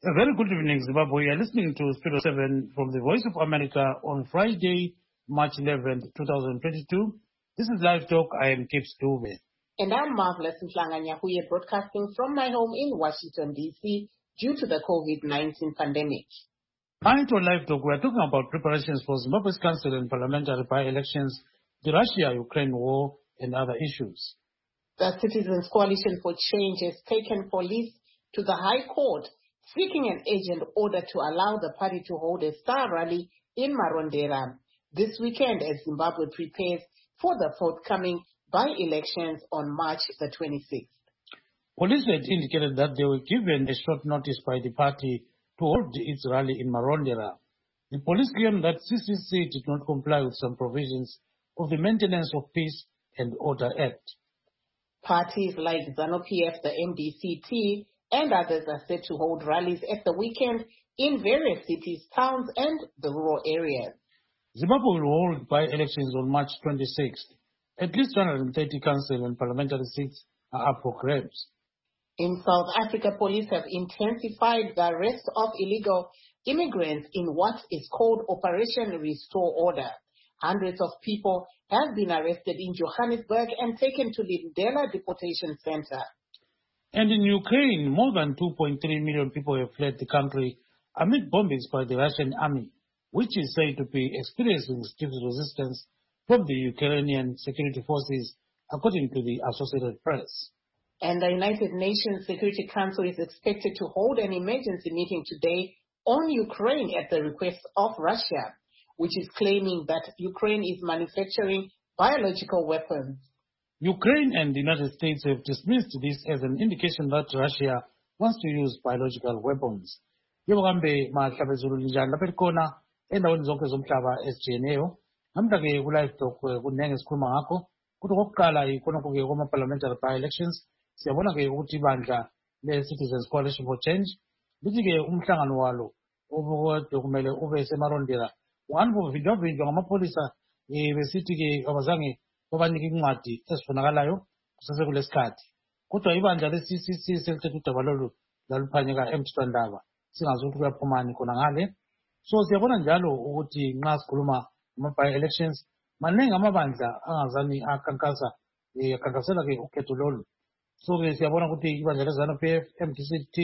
A very good evening, Zimbabwe. You are listening to Studio 7 from the Voice of America on Friday, March 11th, 2022. This is Live Talk. I am Kip Stube. And I'm Marvelous Mhlanga-Nyahuye, broadcasting from my home in Washington, D.C. due to the COVID-19 pandemic. Tonight on Live Talk, we are talking about preparations for Zimbabwe's council and parliamentary by-elections, the Russia-Ukraine war, and other issues. The Citizens Coalition for Change has taken police to the High Court, seeking an urgent order to allow the party to hold a star rally in Marondera this weekend as Zimbabwe prepares for the forthcoming by-elections on March the 26th. Police had indicated that they were given a short notice by the party to hold its rally in Marondera. The police claimed that CCC did not comply with some provisions of the Maintenance of Peace and Order Act. Parties like ZANU-PF, the MDC-T, and others are set to hold rallies at the weekend in various cities, towns, and the rural areas. Zimbabwe will hold by-elections on March 26th. At least 130 council and parliamentary seats are up for grabs. In South Africa, police have intensified the arrest of illegal immigrants in what is called Operation Restore Order. Hundreds of people have been arrested in Johannesburg and taken to Lindela Deportation Center. And in Ukraine, more than 2.3 million people have fled the country amid bombings by the Russian army, which is said to be experiencing stiff resistance from the Ukrainian security forces, according to the Associated Press. And the United Nations Security Council is expected to hold an emergency meeting today on Ukraine at the request of Russia, which is claiming that Ukraine is manufacturing biological weapons. Ukraine and the United States have dismissed this as an indication that Russia wants to use biological weapons. Yebokambe mahlabezulu linjani lapha likhona endaweni zonke zomhlaba ezijiyeneyo. Namhla-ke ku-Live Talk kunenge esikhuluma ngakho ukuthi okokuqala ikhonokho-ke kwama-parliamentary by-elections. Siyabona-ke ukuthi ibandla le-Citizens Coalition for Change lithi-ke umhlangano walo obukade kumele ube semarondera unganibovinjwavinjwa ngamapholisa besithi-ke abazange babanike incwadi ezifunakalayo kusesekuleskhathi. Kodwa ibandla le-CCC selithethe udaba lolu laluphanyeka emthethwandaba singazi ukuthi kuyaphumani khona ngale. So siyabona njalo ukuthi nxa sikhuluma ngama-by-elections maningi amabandla angazani akhankasela-ke ukhetho lolu. So-ke siyabona ukuthi ibandla le-ZANU-PF, MDC-T,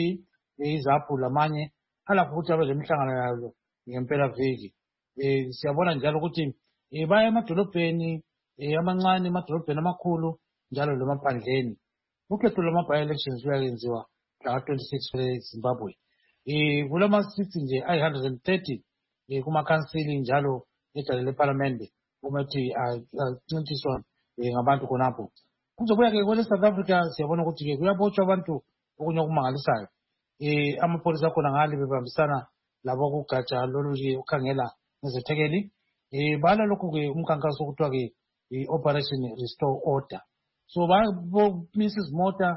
iZAPU lamanye alakho ukuthi abe lemihlangano yalo ngempela-veki. Siyabona njalo ukuthi baya emadolobheni amancane, emadolobheni amakhulu njalo lemaphandleni. Ukhetho lwama-by-elections luyayenziwa mhla 26 kweZimbabwe. Kulama-seats nje ayi-130 kumakhansili njalo edale lephalamende umethi ancintiswa ngabantu khonapho. Kuzobuya-ke kwele-South Africa siyabona ukuthi-ke kuyabotshwa abantu okunye okumangalisayo. Amapholisa akhona ngale bebambisana labo kugatsha lolu-ke ukhangela ngezethekeli. Bala lokhu-ke umkhankaso okuthiwa-ke i-Operation Restore Order. So bomisa izimota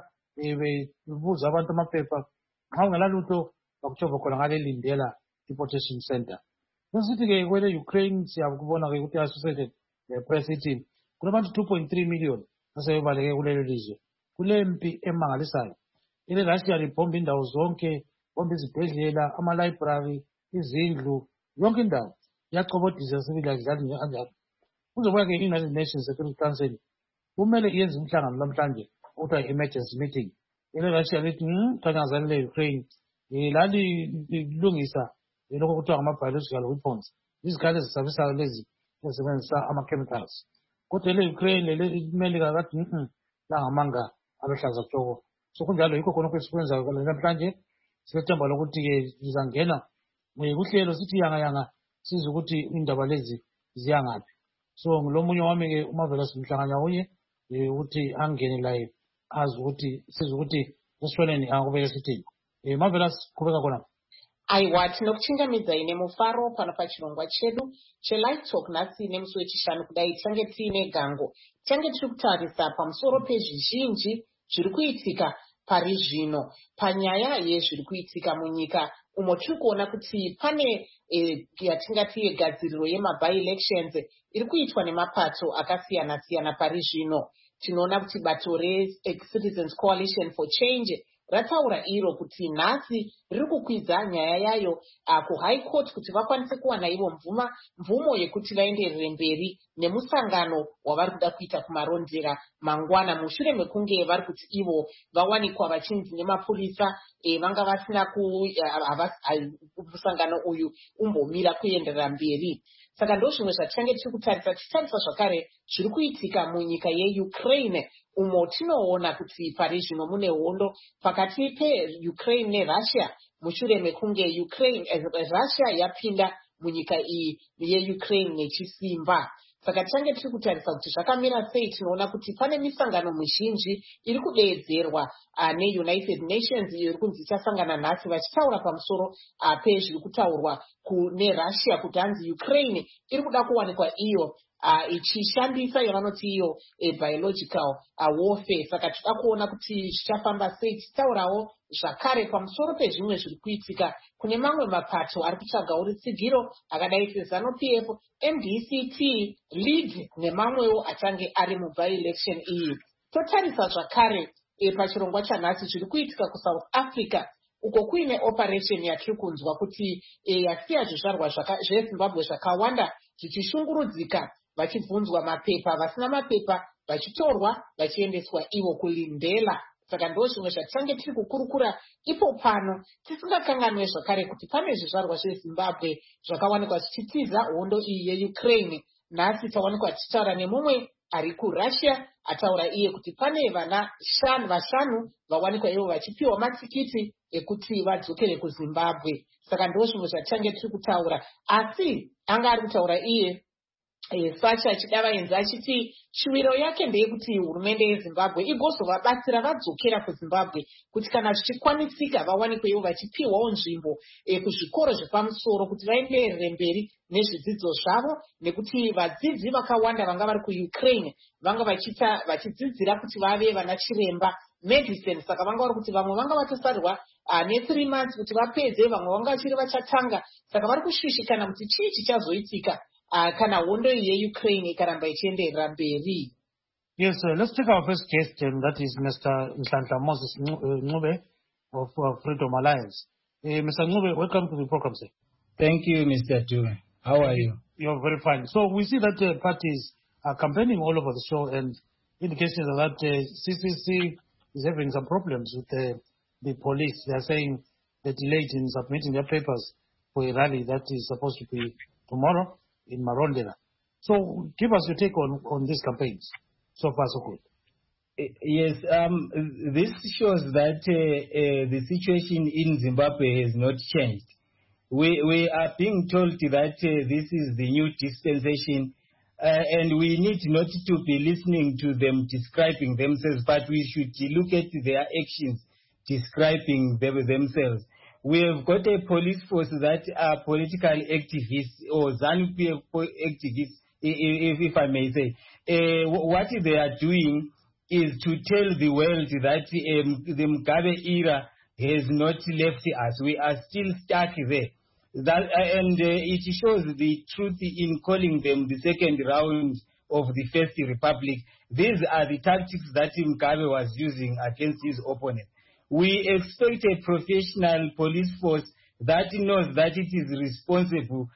bebuza abantu amaphepha nxa ungelalutho bakujova khona ngale Lindela Deportation Center. Kusisithi-ke kwele-Ukraine siyakubona-ke ukuthi i-Associated Press ithi kunabantu 2.3 million asebebaleke kulelo lizwe. Kulempi emangalisayo. Ile-Russia libhomba indawo zonke, bomba izibhedlela, ama-library, izindlu, yonke indawo. Iyachobodisa sibili akudlali kanjalo. Kuzobuya-ke i-United Nations Security Council kumele iyenze umhlangano namhlanje okuthiwa i-emergency meeting. Ile-Russia lithi thanyazane le-Ukraine lalilungisa lokho okuthiwa ngama-biological weapons, izikhali ezisabisayo lezi ezisebenzisa ama-chemicals. Kodwa ile-Ukraine le-Melika kathi langamanga aluhlaza tshoko. So kunjalo yikho khonokho esikwenzayo namhlanje silethemba lokuthi-ke lizangena kuhlelo sithi yanga sizwe ukuthi indaba lezi ziyangaphi. So ngulomunye wami-ke uMarvelous Mhlanga-Nyahuye ukuthi angene live azi ukuthi sizwe ukuthi esishoneni angakubeke sithini. Marvelous qhubeka khona. Aiwa tinokuchingamidza ine mufaro pano pachirongwa chedu cheLive Talk nhasi nemusi wechishanu kudai tange tiine gango tange tiri kutarisa pamusoro pezvizhinji zviri kuitika pari zvino panyaya yezviri kuitika munyika umo tiri kuona kuti pane yatingati yegadziriro yema-by-elections iri kuitwa nemapato akasiyana-siyana pari zvino. Tinoona kuti bato reCitizens Coalition for Change rataura iro kuti nhasi riri kukwidza nyaya yayo kuhigh court kuti vakwanise kuwana ivo mvumo yekuti vaenderere mberi nemusangano wavari kuda kuita kumarondera mangwana mushure mekunge vari kuti ivo vawanikwa vachinzi nemapurisa vanga vasina musangano uyu umbomira kuenderera mberi. Saka ndo zvimwe zvatichange tiri kutarisa tichitarisa zvakare zviri kuitika munyika yeukraine umo tinoona kuti pari zvino mune hondo pakati peukraine nerussia mushure mekunge russia yapinda munyika iyi yeukraine nechisimba. Saka tichange tiri kutarisa kuti zvakamira sei. Tinoona kuti pane misangano mizhinji iri kudeedzerwa neunited nations iyo iri kunzi ichasangana nhasi vachitaura pamusoro pezviri kutaurwa nerussia kuti hanzi ukraine iri kuda kuwanikwa iyo ichishandisa yavanoti iyo biological warfare. Saka tida kuona kuti zvichafamba sei tichitaurawo zvakare pamusoro pezvimwe zviri kuitika kune mamwe mapato ari kutsvagawo rutsigiro akadai seZANU-PF, MDCT, LEAD nemamwewo achange ari muby-election iyi. Totarisa zvakare pachirongwa chanhasi zviri kuitika kuSouth Africa uko kuine operation yatiri kunzwa kuti yasiya zvizvarwa zveZimbabwe zvakawanda zvichishungurudzika vachibvunzwa mapepa, vasina mapepa vachitorwa vachiendeswa ivo kulindela. Saka ndo zvimwe zvatichange tiri kukurukura ipo pano tisingakanganwe zvakare kuti pane zvizvarwa zveZimbabwe zvakawanikwa zvichitiza hondo iyi yeukraine. Nhasi tawanikwa tichitaura nemumwe ari kuRussia ataura iye kuti pane vana vashanu vawanikwa ivo vachipiwa matikiti ekuti vadzokere kuZimbabwe. Saka ndo zvimwe zvatichange tiri kutaura, asi anga ari kutaura iye Sacha achidavaenza achiti shuviro yake ndeyekuti hurumende yeZimbabwe igozovabatsira vadzokera kuZimbabwe kuti kana zvichikwanisika vawanikwe ivo vachipiwawo nzvimbo kuzvikoro zvepamusoro kuti vaenderere mberi nezvidzidzo zvavo, nekuti vadzidzi vakawanda vanga vari kuUkraine vanga vachidzidzira kuti vave vana chiremba medicine. Saka vanga vari kuti vamwe vanga vatosarirwa ne3 months kuti vapedze, vamwe vanga vachiri vachatanga. Saka vari kushishikana kuti chii chichazoitika kana hondo yeukraine ikaramba ichienderera mberi. Yes, let's take our first guest, and that is Mr. Nhlanhla Moses Ncube of Freedom Alliance. Mr. Ncube, welcome to the program, sir. Thank you, Mr. Dube. How are you? You're very fine. So we see that parties are campaigning all over the show, and indications are that CCC is having some problems with the police. They are saying they're delayed in submitting their papers for a rally that is supposed to be tomorrow in Marondera. So give us your take on these campaigns. So far, so good. Yes, this shows that the situation in Zimbabwe has not changed. We are being told that this is the new dispensation, and we need not to be listening to them describing themselves, but we should look at their actions describing themselves. We have got a police force that are political activists or ZANU-PF activists, if I may say. What they are doing is to tell the world that the Mugabe era has not left us. We are still stuck there. And it shows the truth in calling them the second round of the First Republic. These are the tactics that Mugabe was using against his opponent. We expect a professional police force that knows that it is responsible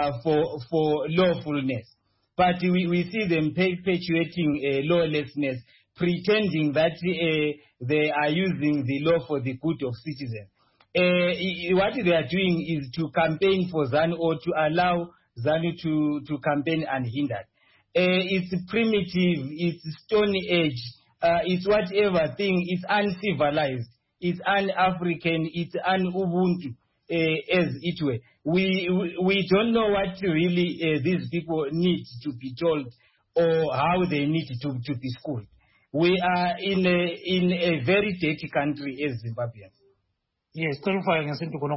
for lawfulness. But we see them perpetuating lawlessness, pretending that they are using the law for the good of citizens. What they are doing is to campaign for ZANU, or to allow ZANU to campaign unhindered. It's primitive, it's Stone Age, it's whatever thing, it's uncivilized, it's un-African, it's un-Ubuntu, as it were. We don't know what really these people need to be told or how they need to be schooled. We are in a very dirty country as Zimbabweans. Yes, terrifying.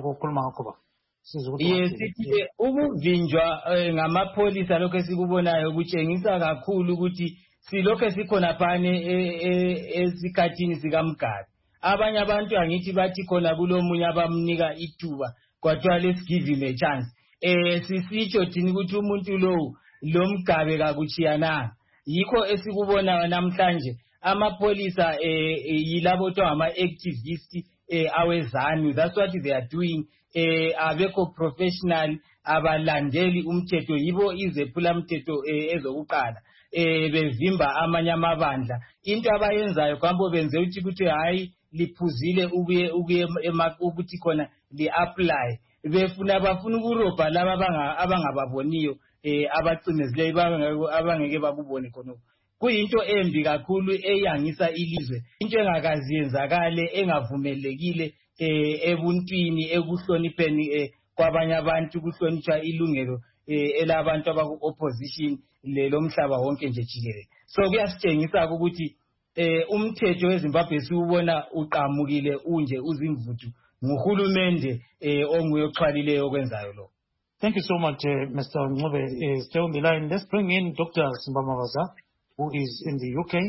Yes, ukuvinjwa ngamapolisa lokho esikubonayo kutshengisa kakhulu ukuthi silokho sikhona phane esikhathini sikaMugabe. Abanye abantu angithi bathi khona kulomunye abamnika ithuba kwathiwa let's give him a chance. Sisitsho thini ukuthi umuntu lo Mugabe kakuchiyananga. Yikho esikubonayo namhlanje amapolisa yilabo to ama-activist awezanu. That's what they are doing. Abekho professional, abalandeli umthetho, yibo izephula umthetho ezokuqala. Bevimba amanye amabandla. Into abayenzayo kwambo benze ukuthi hayi liphuzile ubuye ukuthi khona li-apply. Bafuna ukurobha laba abangababoniyo abacinezileyo abangeke bakubone khona. Kuyinto embi kakhulu eyangisa ilizwe. Into engakazi yenzakale engavumelekile ebuntwini ekuhlonipheni kwabanye abantu, kuhlonishwa ilungelo elabantu abaku-opposition lomhlaba wonke nje jikelele. So kuyasitshengisa ukuthi umthetho weZimbabwe siwubona uqhamukile unje uzimvuthu nguhulumende onguye oxhwalileyo okwenzayo lo. Thank you so much, Mr. Ncube. Stay on the line. Let's bring in Dr. Simba Mavaza, who is in the UK.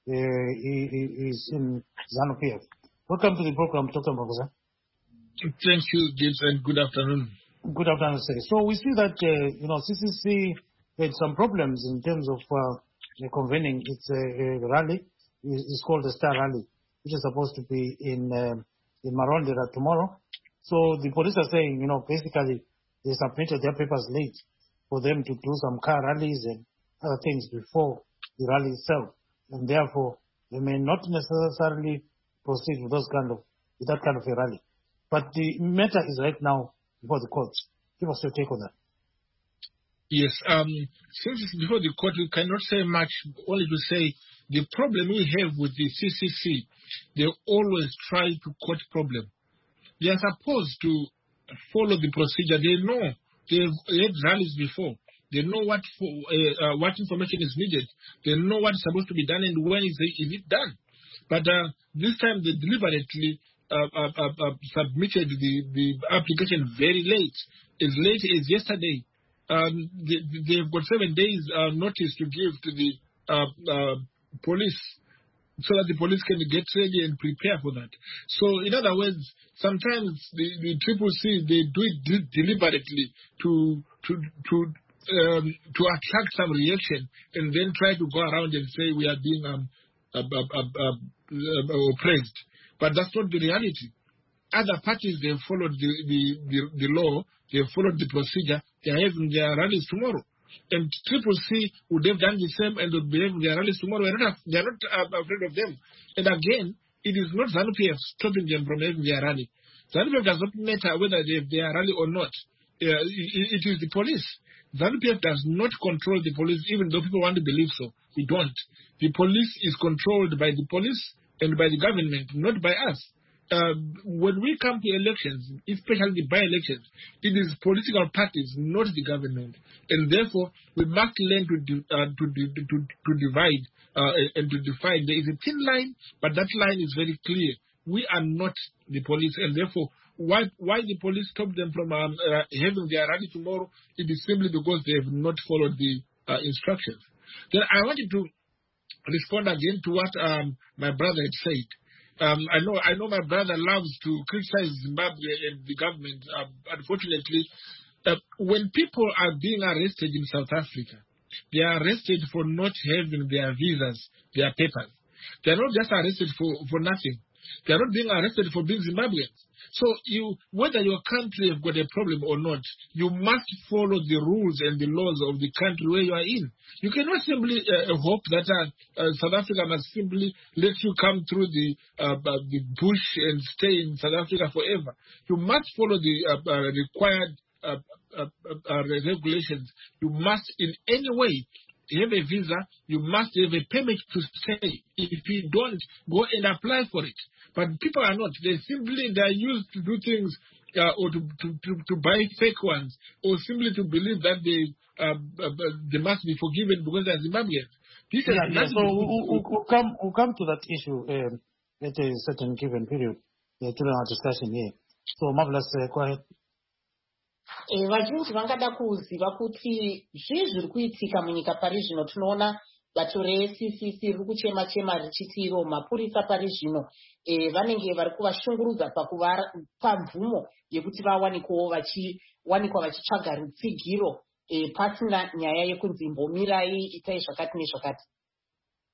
He is in ZANU-PF. Welcome to the program, Dr. Mavaza. Thank you, James, and good afternoon. Good afternoon, sir. So we see that, CCC had some problems in terms of convening its rally. It's called the Star Rally, which is supposed to be in Marondera tomorrow. So the police are saying, basically they submitted their papers late for them to do some car rallies and other things before the rally itself. And therefore, they may not necessarily proceed with that kind of a rally. But the matter is right now before the courts. Give us your take on that. Yes, since it's before the court, we cannot say much, only to say the problem we have with the CCC, they always try to court problem. They are supposed to follow the procedure. They know they've had rallies before. They know what information is needed. They know what is supposed to be done and when is it done. But this time they deliberately submitted the application very late as yesterday. They've got 7 days notice to give to the police, so that the police can get ready and prepare for that. So, in other words, sometimes the CCC, they do it deliberately to attract some reaction and then try to go around and say we are being oppressed. But that's not the reality. Other parties, they followed the law, they followed the procedure, they are having their rallies tomorrow. And CCC would have done the same and would be having their rallies tomorrow. They are not afraid of them. And again, it is not ZANU-PF stopping them from having their rally. ZANU-PF does not matter whether they have their rally or not. It is the police. ZANU-PF does not control the police, even though people want to believe so. We don't. The police is controlled by the police and by the government, not by us. When we come to elections, especially the by-elections, it is political parties, not the government, and therefore we must learn to divide and to define. There is a thin line, but that line is very clear. We are not the police, and therefore, why the police stop them from having their rally tomorrow? It is simply because they have not followed the instructions. Then I wanted to respond again to what my brother had said. I know my brother loves to criticize Zimbabwe and the government. Unfortunately, when people are being arrested in South Africa, they are arrested for not having their visas, their papers. They are not just arrested for nothing. They are not being arrested for being Zimbabweans. So whether your country has got a problem or not, you must follow the rules and the laws of the country where you are in. You cannot simply hope that South Africa must simply let you come through the bush and stay in South Africa forever. You must follow the required regulations. You must in any way have a visa, you must have a permit to stay. If you don't, go and apply for it. But people are not. They are used to do things or to buy fake ones, or simply to believe that they must be forgiven because they are Zimbabweans. So we'll come to that issue at a certain given period during our discussion here. So Marvelous, go ahead. Vazhinji vangada kuziva kuti zvii zviri kuitika munyika pari zvino. Tinoona bato reCCC riri kuchema richiti iro mapurisa pari zvino vanenge vari kuvashungurudza pakuvapa mvumo yekuti vawanikwa vachitsvaga rutsigiro pasina nyaya yekunzi imbomirai itai zvakati nezvakati.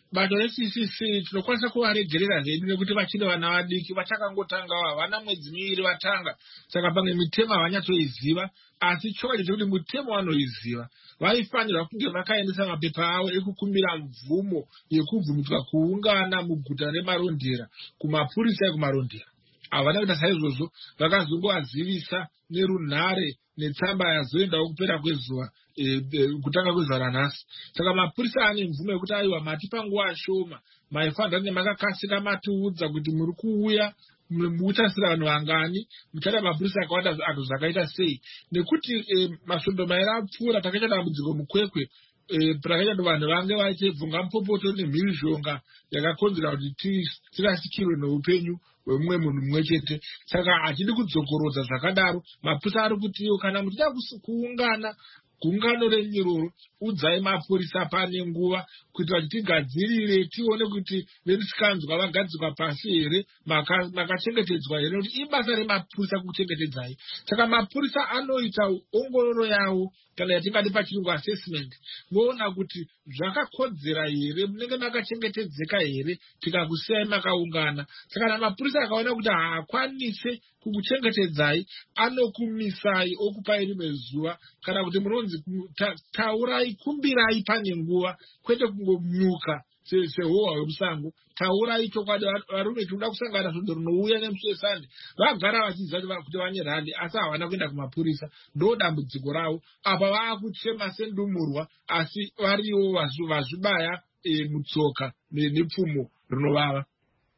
bato reCCC tinokwanisa kuvaregerera zvedu nekuti vachiri vana vadiki vachakangotangawo havana mwedzi miviri vatanga, saka pamwe mitemo havanyatsoiziva, asi chokwadi chekuti mutemo vanoiziva. Vaifanirwa kunge vakaendesa mapepa avo ekukumbira mvumo yekubvumidzwa kuungana muguta remarondera kumapurisa ekumarondera. Havana kuita saizvozvo, vakazongovazivisa nerunhare netsamba yazoendawo kupera kwezuva kutanga kwezuva ranhasi. Saka mapurisa ane mvumo yekuti aiwa matipa nguva shoma, maifanira kunge makakasira matiudza kuti muri kuuya muchasira vanhu vangani, muchada mapurisa akawanda anhu zvakaita sei, nekuti masvondo mairi apfuura takaita dambudziko mukwekwe prakaita kuti vanhu vange vachibvunga mupopoto nemhirizhonga yakakonzera kuti tirasikirwe neupenyu hwemumwe munhu mumwe chete. Saka hatidi kudzokorodza zvakadaro. Mapurisa ari kutiwo kana muchida kuungana gungano renyiroro, udzai mapurisa pane nguva kuitira kuti tigadzirire tione kuti verisikanzwa vagadzikwa pasi here, makachengetedzwa here, kuti ibasa remapurisa kuchengetedzai. Saka mapurisa anoita ongororo yavo, kana yatingati pachirungu assessment, voona kuti zvakakodzera here, munenge makachengetedzeka here tikakusiyai makaungana. Saka kana mapurisa akaona kuti haakwanise kukuchengetedzai, anokumisai okupai rimwe zuva, kana kuti munonzi taurai, kumbirai pane nguva, kwete kungomuka sehohwa wemusango. Taurai chokwadi, varume tinoda kusangana svondo rinouya nemusi weSunday. Vagara vachiziva kuti vane randi, asi havana kuenda kumapurisa. Ndo dambudziko ravo. Apa vaakuchema sendumurwa, asi variwo vazvibaya mutsoka nepfumo rinovava.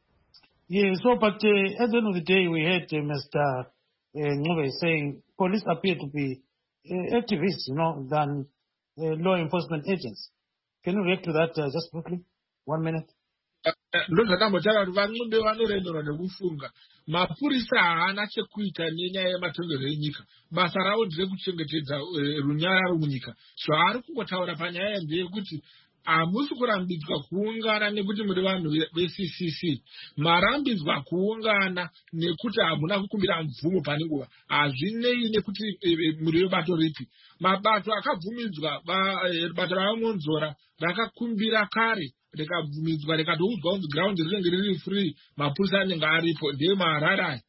Yeah, so but at the end of the day, we heard Mr. Ncube saying police appear to be activists, than law enforcement agents. Can you react to that just quickly? 1 minute. Ndozvakambotaura kuti vaNcube vanorenderwa nekufunga. Mapurisa haana chekuita nenyaya yematongerwo enyika. Basa ravo nderekuchengetedza runyararo munyika. Zvaari kungotaura panyaya ndeyekuti hamusi kurambidzwa kuungana nekuti muri vanhu veCCC. Marambidzwa kuungana nekuti hamuna kukumbira mvumo pane nguva. Hazvinei nekuti muri vebato ripi. Mabato akabvumidzwa, bato ravanonzora rakakumbira kare, rikabvumidzwa rikatoudzwa kunzi ground rinenge riri free, mapurisa anenge aripo, ndiye maharara.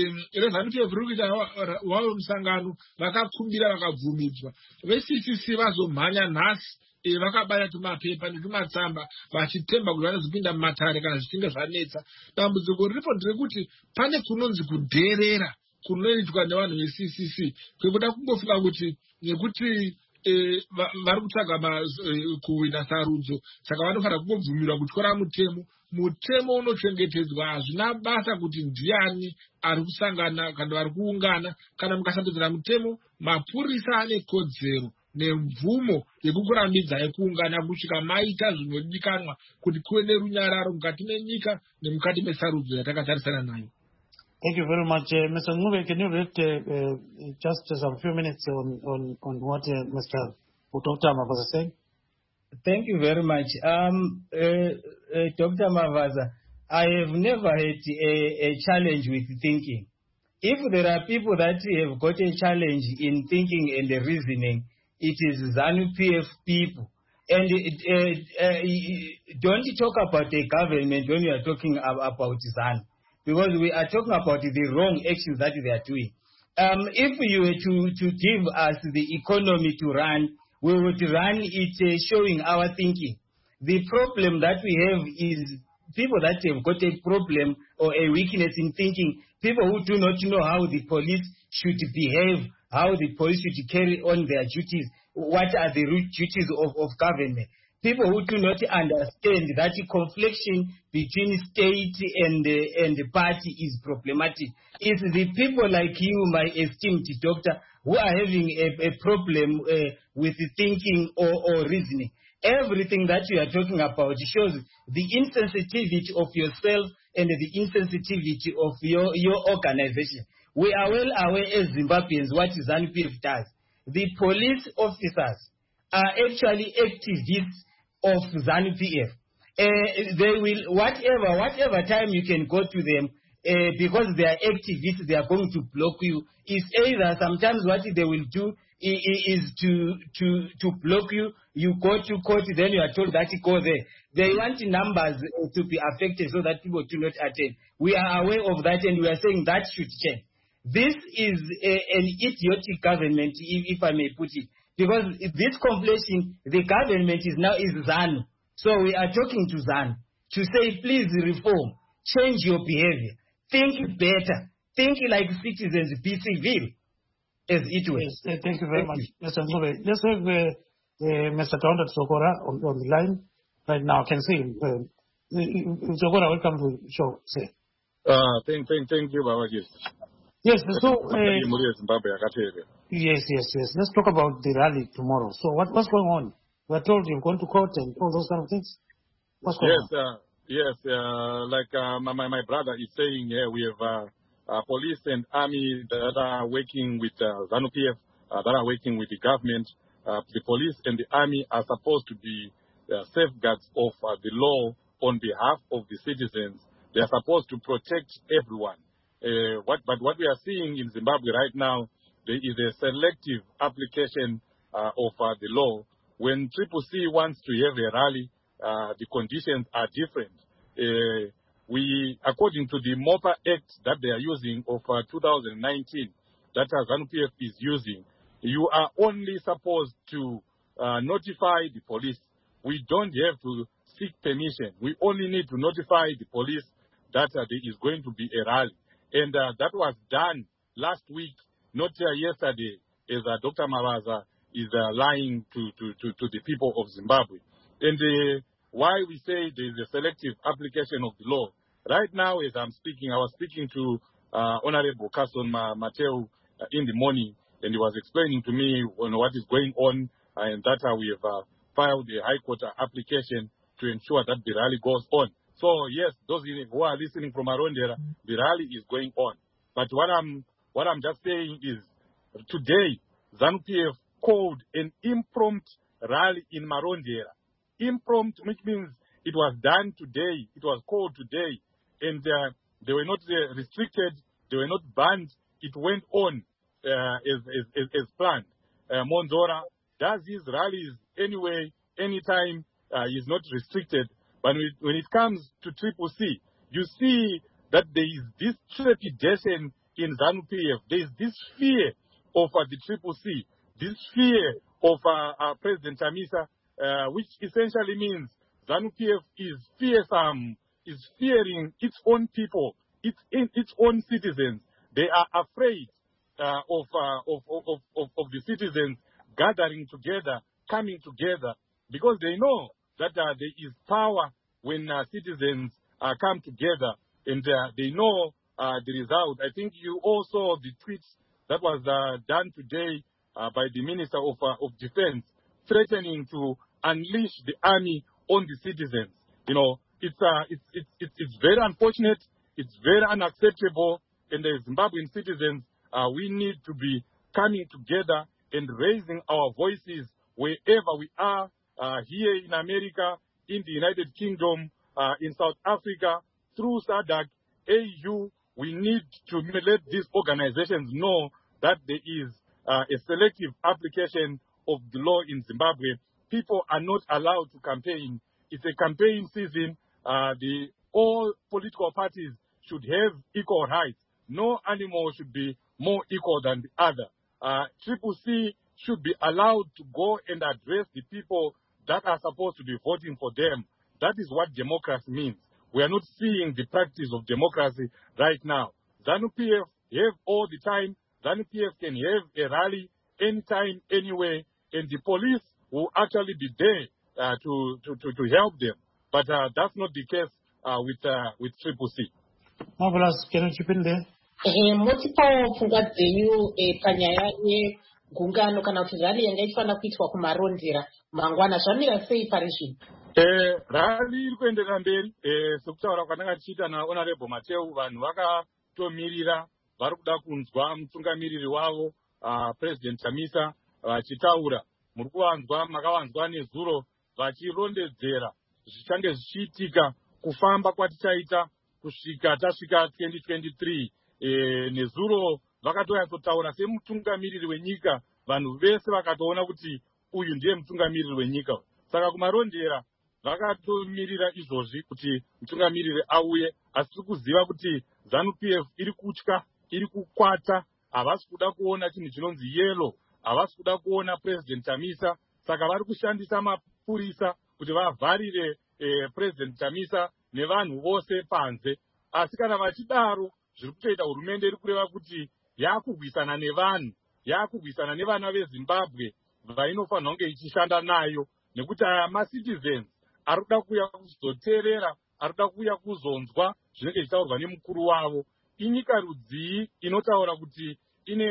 RZNU-PF riri kuita wavo musangano, vakakumbira vakabvumidzwa. VeCCC vazomhanya nhasi, vakabaya tumapepa netumatsamba vachitemba kuti vanozopinda mumatare kana zvichinge zvanetsa. Dambudziko riripo nderekuti pane kunonzi kudherera kunoitwa nevanhu veCCC, kwekuda kungofunga kuti nekuti vari kutsvaga kuwina sarudzo, saka vanofanira kungobvumirwa kutyora mutemo. Mutemo unochengetedzwa, hazvina basa kuti ndiani ari kusangana kana vari kuungana. Kana mukasatedzera mutemo, mapurisa ane kodzero nemvumo yekukurambidzai kuungana kusvika maita zvinodikanwa kuti kuve nerunyararo mukati menyika nemukati mesarudzo yatakatarisana nayo. Thank you very much. Mr. Ncube, can you read just some few minutes on what Mr. Dr. Mavaza is saying? Thank you very much. Dr. Mavaza, I have never had a challenge with thinking. If there are people that have got a challenge in thinking and reasoning, it is ZANU-PF people. And don't talk about the government when we are talking about ZANU, because we are talking about the wrong actions that they are doing. If you were to give us the economy to run, we would run it showing our thinking. The problem that we have is people that have got a problem or a weakness in thinking, people who do not know how the police should behave, how the police should carry on their duties, what are the duties of government. People who do not understand that confliction between state and party is problematic. It's the people like you, my esteemed doctor, who are having a problem with thinking or reasoning. Everything that you are talking about shows the insensitivity of yourself and the insensitivity of your organization. We are well aware as Zimbabweans what ZANU-PF does. The police officers are actually activists of ZANU-PF. They will, whatever time you can go to them, because they are activists, they are going to block you. It's either sometimes what they will do is to block you. You go to court, then you are told that you go there. They want numbers to be affected so that people do not attend. We are aware of that, and we are saying that should change. This is an idiotic government, if I may put it, because this conflation, the government is ZANU. So we are talking to ZANU to say, please reform, change your behavior, think better, think like citizens, be civil, as it was. Yes, thank you very much, Mr. Mzobe. Let's have Mr. Kaunda Sokora on the line right now. I can see him. Sokora, welcome to the show. Say. Thank you, Babaji. Yes, so yes. Let's talk about the rally tomorrow. So what's going on? We're told you've gone to court and all those kind of things. What's going on? Yes. Like my brother is saying, we have police and army that are working with ZANU-PF, that are working with the government. The police and the army are supposed to be safeguards of the law on behalf of the citizens. They are supposed to protect everyone. But what we are seeing in Zimbabwe right now, there is a selective application of the law. When CCC wants to have a rally, the conditions are different. According to the MOPA Act that they are using of 2019, that ZANU-PF is using, you are only supposed to notify the police. We don't have to seek permission. We only need to notify the police that there is going to be a rally. And that was done last week, not yesterday, as Dr. Mavaza is lying to the people of Zimbabwe. And why we say there is a selective application of the law. Right now, as I'm speaking, I was speaking to Honorable Carson Mateo in the morning, and he was explaining to me what is going on, and that we have filed a High Court application to ensure that the rally goes on. So, yes, those who are listening from Marondera, the rally is going on. But what I'm just saying is, today, ZANU-PF called an impromptu rally in Marondera. Impromptu, which means it was done today, it was called today, and they were not restricted, they were not banned, it went on as planned. Monzora does his rallies anyway, anytime, he's not restricted. But when it comes to CCC, you see that there is this trepidation in ZANU-PF. There is this fear of the CCC, this fear of President Chamisa, which essentially means ZANU-PF is fearsome, is fearing its own people, its own citizens. They are afraid of the citizens gathering together, coming together, because they know that there is power when citizens come together, and they know the result. I think you also saw the tweets that was done today by the Minister of Defense, threatening to unleash the army on the citizens. You know, it's very unfortunate. It's very unacceptable. And the Zimbabwean citizens, we need to be coming together and raising our voices wherever we are, here in America, in the United Kingdom, in South Africa, through SADC, AU. We need to let these organizations know that there is a selective application of the law in Zimbabwe. People are not allowed to campaign. It's a campaign season. All political parties should have equal rights. No animal should be more equal than the other. CCC should be allowed to go and address the people that are supposed to be voting for them. That is what democracy means. We are not seeing the practice of democracy right now. ZANU-PF have all the time. ZANU-PF can have a rally anytime, anywhere, and the police will actually be there to help them. But that's not the case with CCC. Marvelous. Can you chip in there? Motipawo pfungwa dzenyu panyaya yegungano kana kuti rali yanga ichifana kuitwa kumarondera mangwana zvamira sei pari zvino? Rali iri kuenderera mberi sekutaura kwandanga tichiita naHonorable Mateu, vanhu vakatomirira vari kuda kunzwa mutungamiriri wavo President Chamisa vachitaura. Muri kuvanzwa, makavanzwa nezuro vachirondedzera zvichange zvichiitika, kufamba kwatichaita kusvika tasvika 2023 nezuro vakatonyatsotaura semutungamiriri wenyika, vanhu vese vakatoona kuti uyu ndiye mutungamiriri wenyika. Saka kumarondera vakatomirira izvozvi kuti mutungamiriri auye, asi tiri kuziva kuti ZANU-PF iri kutya, iri kukwata, havasi kuda kuona chinhu chinonzi yelo, havasi kuda kuona President Chamisa. Saka vari kushandisa mapurisa kuti vavharire President Chamisa nevanhu vose panze. Asi kana vachidaro, zviri kutoita hurumende iri kureva kuti yakurwisana nevanhu, yakurwisana nevana veZimbabwe vainofanira kunge ichishanda nayo, nekuti aya macitizens ari kuda kuuya kuzoteerera, ari kuda kuuya kuzonzwa zvinenge zvichitaurwa nemukuru wavo. Inyika rudzii inotaura kuti ine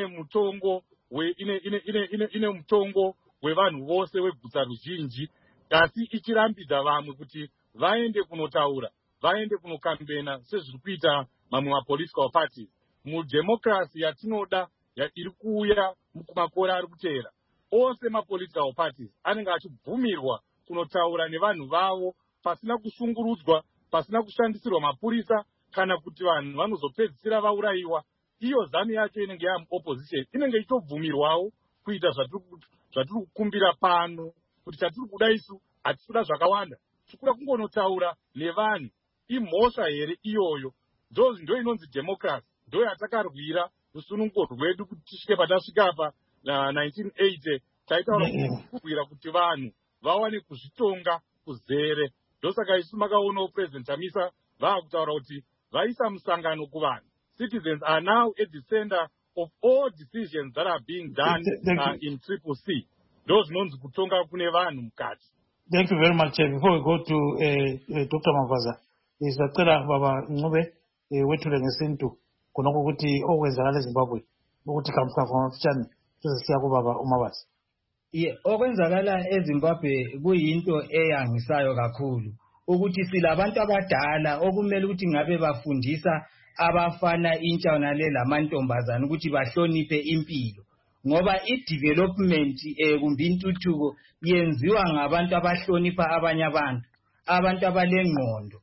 mutongo wevanhu vose wegutsa ruzhinji, asi ichirambidza vamwe kuti vaende kunotaura, vaende kunokambena sezviri kuita mamwe mapolitical parties. Mudemocracy yatinoda iri kuuya mumakore ari kuteera, ose mapolitical parties anenge achibvumirwa kunotaura nevanhu vavo pasina kusungurudzwa, pasina kushandisirwa mapurisa, kana kuti vanhu vanozopedzisira vaurayiwa. Iyo ZANU yacho inenge yamuopposition inenge ichitobvumirwawo kuita zvatiri kukumbira pano, kuti chatiri kuda isu hatisi kuda zvakawanda, tiri kuda kungonotaura nevanhu. Imhosva here iyoyo? Ndo inonzi democracy, ndo yatakarwira rusununguko rwedu kuti tisvike patasvika apa 1980 taitaura kurwira kuti vanhu vawane kuzvitonga kuzere. Ndosaka isu makaonawo President Chamisa vaakutaura kuti vaisa musangano kuvanhu. Citizens are now at the center of all decisions that are being done in CCC. Ndo zvinonzi kutonga kune vanhu mukati. Thank you very much. Before we go to Dr. Mavaza, isacela baba Ncube wethule ngesintu khonokho ukuthi okwenzakala eZimbabwe ukuthi kamhlava mafitshane sizisiya kubaba uMabazi. Okwenzakala eZimbabwe kuyinto eyangisayo kakhulu, ukuthi silabantu abadala okumele ukuthi ngabe bafundisa abafana intsha nale lamantombazana ukuthi bahloniphe impilo, ngoba i-development kumbe intuthuko yenziwa ngabantu abahlonipha abanye abantu abalengqondo.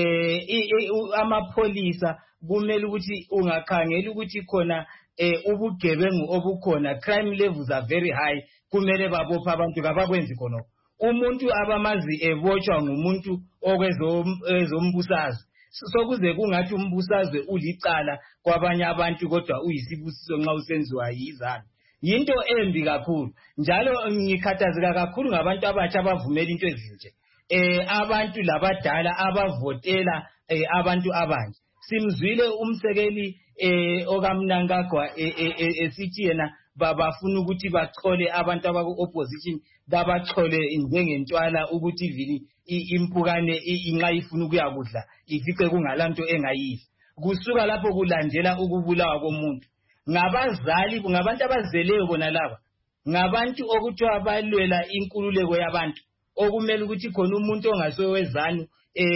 Amapolisa kumele ukuthi ungakhangela ukuthi khona ubugebengu obukhona, crime levels are very high, kumele babopha abantu kabakwenzi khona. Umuntu abamazi ebotshwa ngumuntu okwezombusazwe, sokuze kungathi umbusazwe ulicala kwabanye abantu kodwa uyisibusiso nxa usenziwa yizana. Yinto embi kakhulu, njalo ngikhathazeka kakhulu ngabantu abatsha abavumela into ezinje. Abantu labadala abavotela abantu abanje. Simzwile umsekeli okaMnangagwa esithi yena babafuna ukuthi bachole abantu abaku-opposition, babachole njengentwala ukuthi vini impukane inxa ifuna ukuyakudla ifice kungalanto engayidli. Kusuka lapho kulandela ukubulawa komuntu. Ngabazali, ngabantu abazeleyo bona laba, ngabantu okuthiwa balwela inkululeko yabantu, okumele ukuthi khona umuntu ongasowezanu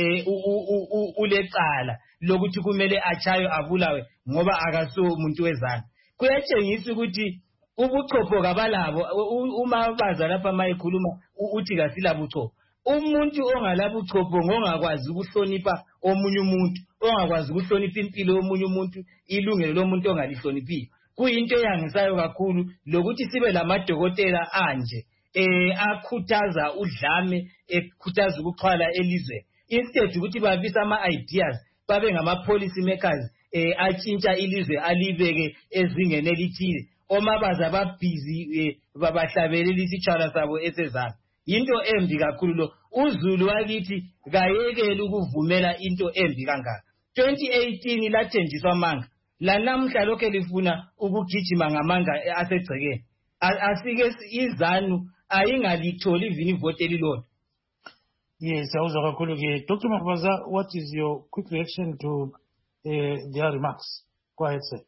ulecala lokuthi kumele achayo abulawe ngoba akaso umuntu wezanu. Kuyatshengisa ukuthi ubuchopho kabalabo. UMabaza lapha mayikhuluma uthi kasila buchopho. Umuntu ongalabuchopho ngongakwazi ukuhlonipha omunye umuntu, ongakwazi ukuhlonipha impilo yomunye umuntu, ilungelo lomuntu ongalihloniphiyo. Kuyinto eyangisayo kakhulu lokuthi sibe lamadokotela anje akhuthaza udlame, ekhuthaza ukuxhwala elizweni, instead ukuthi babisa ama-ideas babe ngama-policy makers atshintsha ilizwe alibeke ezingeni elithile. OMabaza babhizi babahlabelela isitshwala sabo esezana. Yinto embi kakhulu lo. uZulu wakithi kayekele ukuvumela into embi kangaka. 2018 lathenjiswa amanga, lanamhla lokho lifuna ukugijima ngamanga asegcekeni. Asike izanu ayingalitholi vini vote elilodwa. Yes, awuzwa kakhulu ke. Dr. Mavaza, what is your quick reaction to their remarks? Go ahead, sir.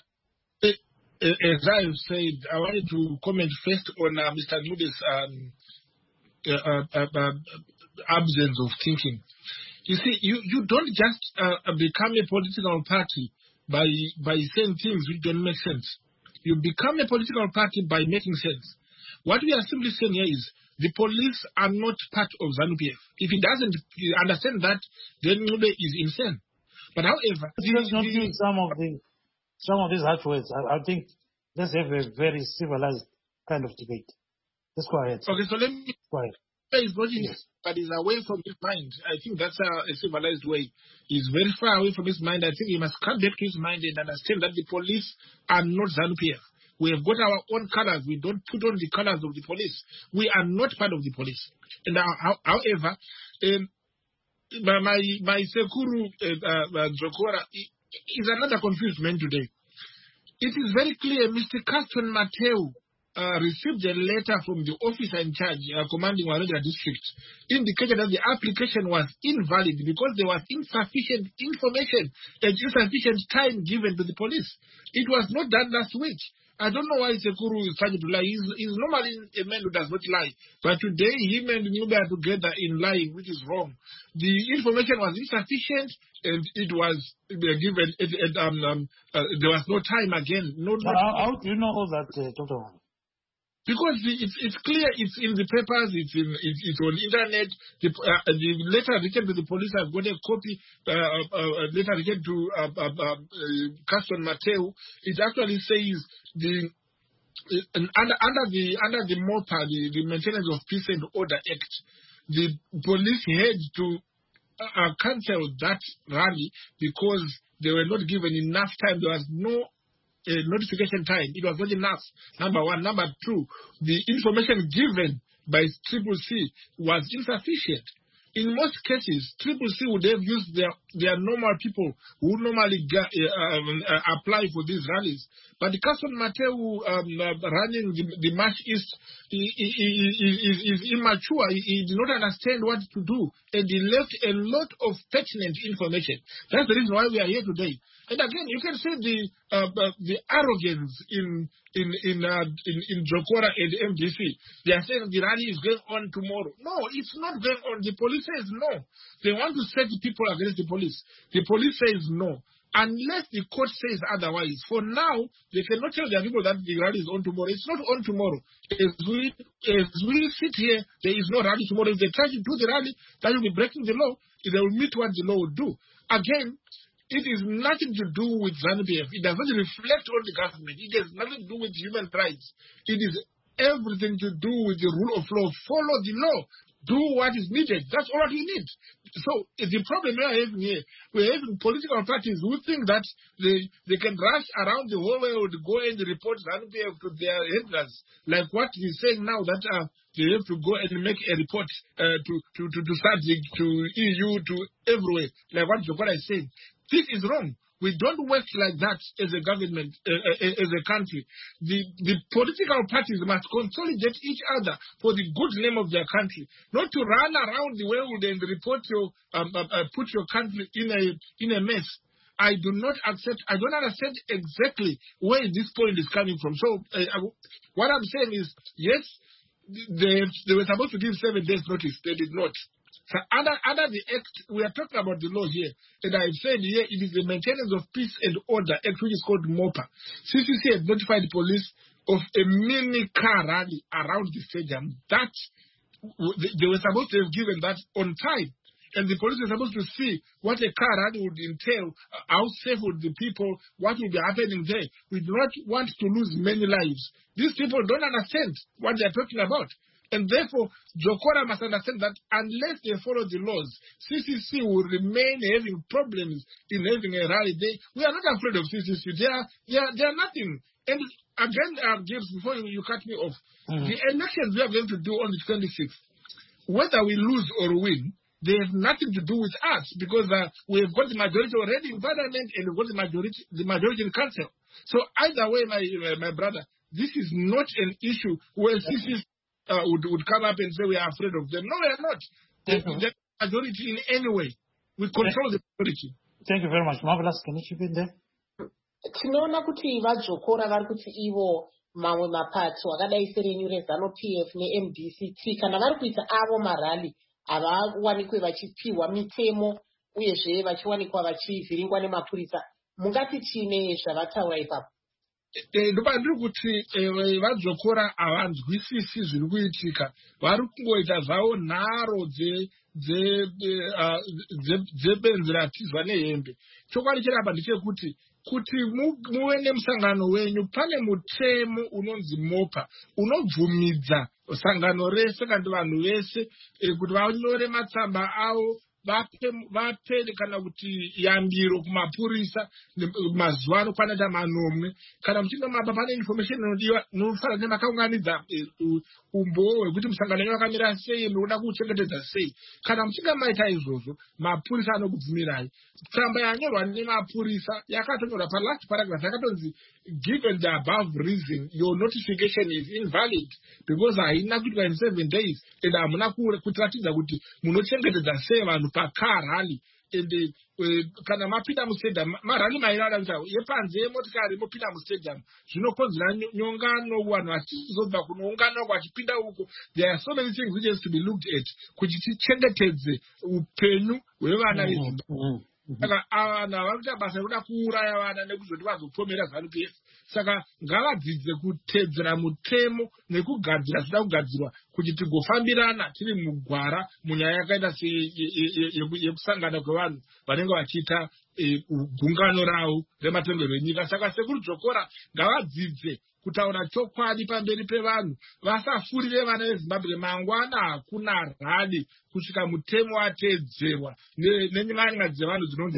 As I said, I wanted to comment first on Mr. Ncube's absence of thinking. You see, you don't just become a political party by saying things which don't make sense. You become a political party by making sense. What we are simply saying here is the police are not part of ZANU-PF. If he doesn't understand that, then Ncube is insane. But however, let's not use some of these harsh words. I think let's have a very civilized kind of debate. Let's go ahead. Okay, so let me go ahead. He's not in, but he's away from his mind. I think that's a civilized way. He's very far away from his mind. I think he must come back to his mind and understand that the police are not ZANU-PF. We have got our own colors. We don't put on the colors of the police. We are not part of the police. And however, my Sekuru Jokora is another confused man today. It is very clear Mr. Caston Mateu received a letter from the officer in charge commanding Waledra district indicated that the application was invalid because there was insufficient information and insufficient time given to the police. It was not done last week. I don't know why Sekuru is trying to lie. He's normally a man who does not lie. But today, him and Nube are together in lying, which is wrong. The information was insufficient, and it was given. There was no time again. How do you know all that, Dr. Because it's clear, it's in the papers, it's on the internet. The letter written to the police, I've got a copy. Letter written to Caston Mateu. It actually says under the MOPA, the Maintenance of Peace and Order Act, the police had to cancel that rally because they were not given enough time. There was no notification time. It was not enough. Number one. Number two, the information given by CCC was insufficient. In most cases, CCC would have used their normal people who normally apply for these rallies. But the Caston Mateu running the March East is immature. He did not understand what to do, and he left a lot of pertinent information. That's the reason why we are here today. And again, you can see the arrogance in Jokora and MDC. They are saying the rally is going on tomorrow. No, it's not going on. The police says no. They want to set the people against the police. The police says no. Unless the court says otherwise. For now, they cannot tell their people that the rally is on tomorrow. It's not on tomorrow. As we sit here, there is no rally tomorrow. If they try to do the rally, that will be breaking the law. They will meet what the law will do. Again, it is nothing to do with ZANU-PF. It does not reflect on the government. It has nothing to do with human rights. It is everything to do with the rule of law. Follow the law. Do what is needed. That's all we need. So the problem we are having here, we're having political parties who think that they can rush around the whole world, go and report ZANU-PF to their handlers, like what he's saying now that they have to go and make a report to SADC, to EU, to everywhere, like what Jokora is saying. This is wrong. We don't work like that as a government, as a country. The political parties must consolidate each other for the good name of their country, not to run around the world and report put your country in a mess. I do not accept. I don't understand exactly where this point is coming from. So what I'm saying is, yes, they were supposed to give 7 days notice. They did not. So under the Act, we are talking about the law here, and I've said here it is the Maintenance of Peace and Order Act, which is called MOPA. CCC has notified the police of a mini car rally around the stadium. That they were supposed to have given that on time, and the police were supposed to see what a car rally would entail, how safe would the people, what would be happening there. We do not want to lose many lives. These people don't understand what they are talking about. And therefore, Jokora must understand that unless they follow the laws, CCC will remain having problems in having a rally. We are not afraid of CCC. They are nothing. And again, James, before you cut me off, the elections we are going to do on the 26th, whether we lose or win, they have nothing to do with us because we have got the majority already in parliament and we've got the majority in council. So either way, my brother, this is not an issue where CCC would come up and say we are afraid of them. No, we are not. The majority in any way. We control the majority. Thank you very much. Marvelous, can you chip in there? Tinoona kuti vajokora vari kuti ivo mamwe mapato akadai serenyu reZANU-PF neMDC3 kana vari kuita avo marali havawanikwe vachipiwa mitemo uyezve vachiwanikwa vachivhiringwa nemapurisa. Mungati chine zvavataura ipapo? ndoba ndiri kuti vadzokora havanzwisisi zviri kuitika, vari kungoita zvavo nharo dzebenzi ratizwa nehembe. Chokwadi chirapa ndechekuti kuti muve nemusangano wenyu pane mutemo unonzi mopa unobvumidza sangano rese kandi vanhu vese kuti vanyore matsamba avo vape kana kuti yambiro kumapurisa mazuva anokwana manomwe. Kana muchinge mapa pane information inodiwa nofanira kuti makaunganidza umboo hwekuti musangano wenyu wakamira sei, munoda kuchengetedza sei. Kana muchinge maita izvozvo mapurisa anokubvumirai. Tsamba yanyorwa nemapurisa yakatonyorwa palast paragraph yakatonzi given the above reason your notification is invalid because haina kuitwa in 7 days and hamuna kutiratidza kuti munochengetedza sei vanhu pakarali. And kana mapinda mustadium marali mairada kuita yepanze yemotikari mopinda mustadium zvinokonzera nyongano, vanhu vachizobva kunoungana vachipinda uko. There are so many things which has to be looked at kuti tichengetedze upenyu hwevana veZimbabwe. Saka vanhu havanoita basa rekuda kuuraya vana nekuzoti vazopomera ZANU-PF. Saka ngavadzidze kutedzera mutemo nekugadzira zvida kugadzirwa kuti tigofambirana tiri mugwara munyaya yakaita yekusangana kwevanhu vanenge vachiita gungano ravo rematongerwo enyika. Saka sekuru Jokora ngavadzidze kutaura chokwadi pamberi pevanhu, vasafurire vana veZimbabwe. Mangwana hakuna rali kusvika mutemo wateedzerwa nenyanga dzevanhu dzinonzi.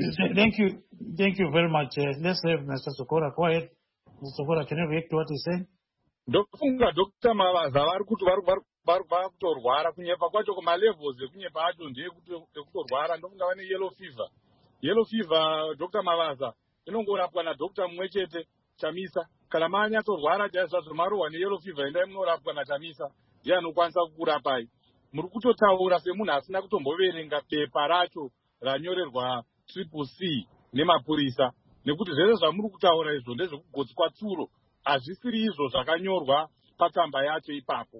Thank you very much. Let's have Mr. Jokora. Go ahead. Mr. Jokora, can you react to what he's saying? Ndofunga Dr. Mavaza vari kuti vari kutorwara kunyepa kwacho kumalevels ekunyepa acho ndekutorwara. Ndofunga vane yellow fever. Yellow fever, Dr. Mavaza, inongorapwa naDr. mumwe chete, Chamisa. Kana manyatsorwara chaizvazvo marohwa neyellow fever endai munorapwa naChamisa, ndiye anokwanisa kukurapai. Muri kutotaura semunhu asina kutomboverenga pepa racho ranyorerwa CCC nemapurisa, nekuti zvese zvamuri kutaura izvo ndezvekugotswa tsuro, hazvisiri izvo zvakanyorwa patsamba yacho ipapo.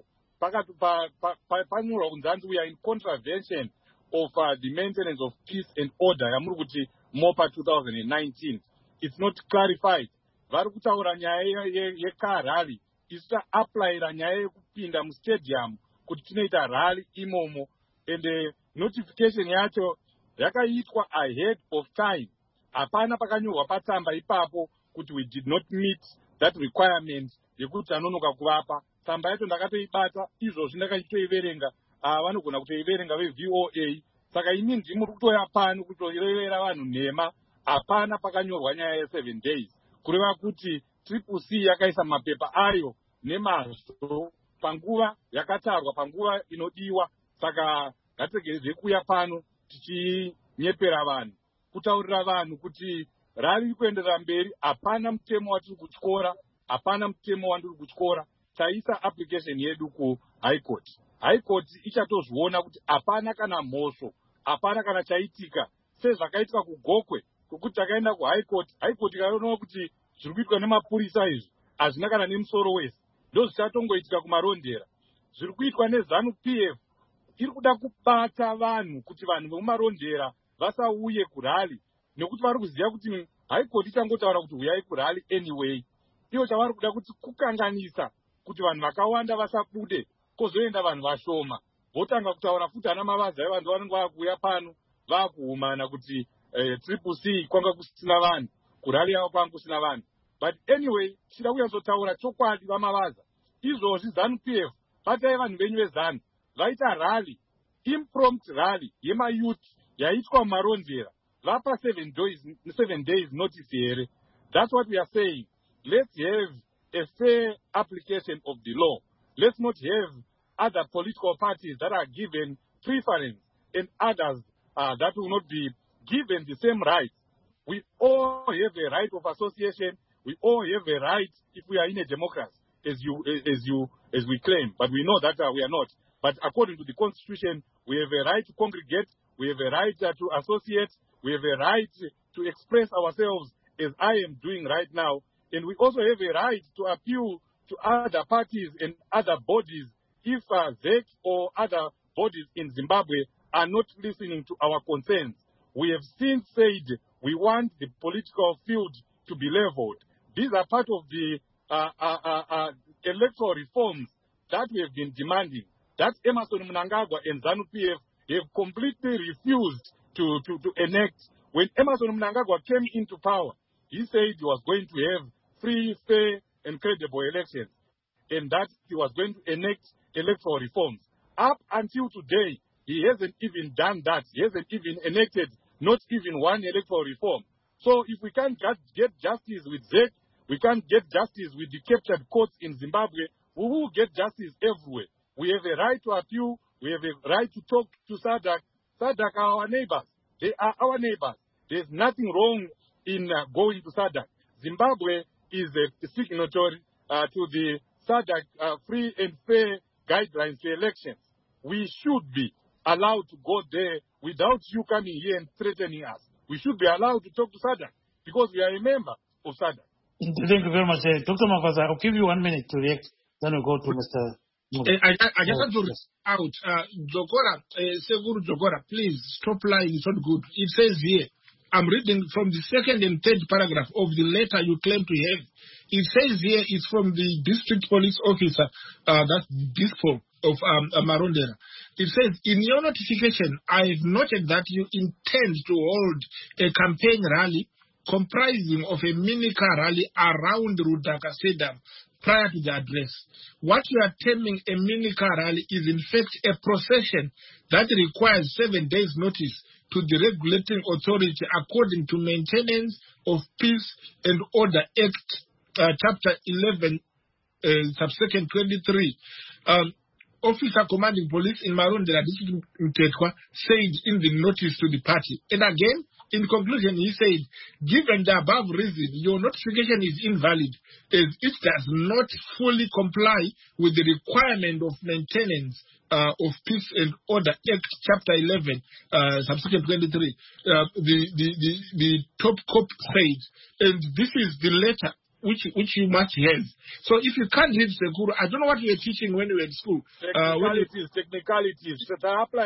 Panyorwa kunzanzi we are in contravention of the maintenance of peace and order yamuri kuti MOPA 2019. It's not clarified. Vari kutaura nyaya yekarali, isu taaplayira nyaya yekupinda mustadium kuti tinoita rally imomo, and notification yacho yakaitwa ahead of time. Hapana pakanyorwa patsamba ipapo kuti we did not meet that requirement yekuti anonoka kuvapa. Tsamba yacho ndakatoibata, izvozvi ndakachitoiverenga, vanogona kutoiverenga veVOA. Saka ini ndimuri kutoya pano kutorevera vanhu nhema, hapana pakanyorwa nyaya ye7 days. Kureva kuti CCC yakaisa mapepa ayo nemazvo panguva yakatarwa, panguva inodiwa. Saka ngatiregereze kuuya pano tichinyepera vanhu, kutaurira vanhu kuti rari kuenderera mberi. Hapana mutemo watiri kutyora, hapana mutemo wandiri kutyora. Taisa application yedu kuHigh Court. High Court ichatozviona kuti hapana kana mhosvo, hapana kana chaitika sezvakaitika kuGokwe, kuti takaenda kuHigh Court. High Court ikaona kuti zviri kuitwa nemapurisa izvi hazvina kana nemusoro wese, ndozvichatongoitika kumarondera. Zviri kuitwa neZANU-PF iri kuda kubata vanhu kuti vanhu vemumarondera vasauye kurali, nekuti vari kuziva kuti High Court ichangotaura kuti uyai kurali anyway. Ivo chavari kuda kuti kukanganisa kuti vanhu vakawanda vasabude, kozoenda vanhu vashoma. Votanga kutaura futi ana Mavaza evanhu vanenge vakuuya pano vakuhumana kuti CCC kwanga kusina vanhu, kurali yavo kwanga kusina vanhu. But anyway, tichida kunyazotaura chokwadi vaMavaza, izvozvi ZANU-PF batai vanhu venyu veZANU vaita rally, impromptu rally yemayouth yaitwa mumarondera, vapa 7 days notice here. That's what we are saying. Let's have a fair application of the law. Let's not have other political parties that are given preference and others that will not be given the same rights. We all have a right of association. We all have a right if we are in a democracy, as we claim. But we know that we are not. But according to the Constitution, we have a right to congregate. We have a right to associate. We have a right to express ourselves as I am doing right now. And we also have a right to appeal to other parties and other bodies if ZEC or other bodies in Zimbabwe are not listening to our concerns. We have since said we want the political field to be leveled. These are part of the electoral reforms that we have been demanding, that Emmerson Mnangagwa and ZANU-PF have completely refused to enact. When Emmerson Mnangagwa came into power, he said he was going to have free, fair, and credible elections, and that he was going to enact electoral reforms. Up until today, he hasn't even done that. He hasn't even enacted not even one electoral reform. So if we can't get justice with ZEC, we can't get justice with the captured courts in Zimbabwe, we will get justice everywhere. We have a right to appeal. We have a right to talk to SADC. SADC are our neighbors. They are our neighbors. There's nothing wrong in going to SADC. Zimbabwe is a signatory to the SADC free and fair guidelines to elections. We should be allowed to go there without you coming here and threatening us. We should be allowed to talk to SADC because we are a member of SADC. Thank you very much. Dr. Mavaza, I'll give you 1 minute to react. Then we'll go to Mr. I just want to read out. Jogora, Seguru Jogora, please stop lying. It's not good. It says here, I'm reading from the second and third paragraph of the letter you claim to have. It says here it's from the district police officer, that's Dispo of Marondera. It says, in your notification, I have noted that you intend to hold a campaign rally comprising of a mini-car rally around Rudaka Stadium prior to the address. What you are terming a mini-car rally is in fact a procession that requires 7 days notice to the regulating authority according to Maintenance of Peace and Order Act, Chapter 11, subsection 23. Officer commanding police in Marondera District Mtetwa said in the notice to the party. And again, in conclusion, he said, given the above reason, your notification is invalid as it does not fully comply with the requirement of Maintenance of Peace and Order Act, Chapter 11, subsection 23. The top cop said, and this is the letter which you must have. So if you can't read Seguru, I don't know what you were teaching when you were at school. Technicalities. This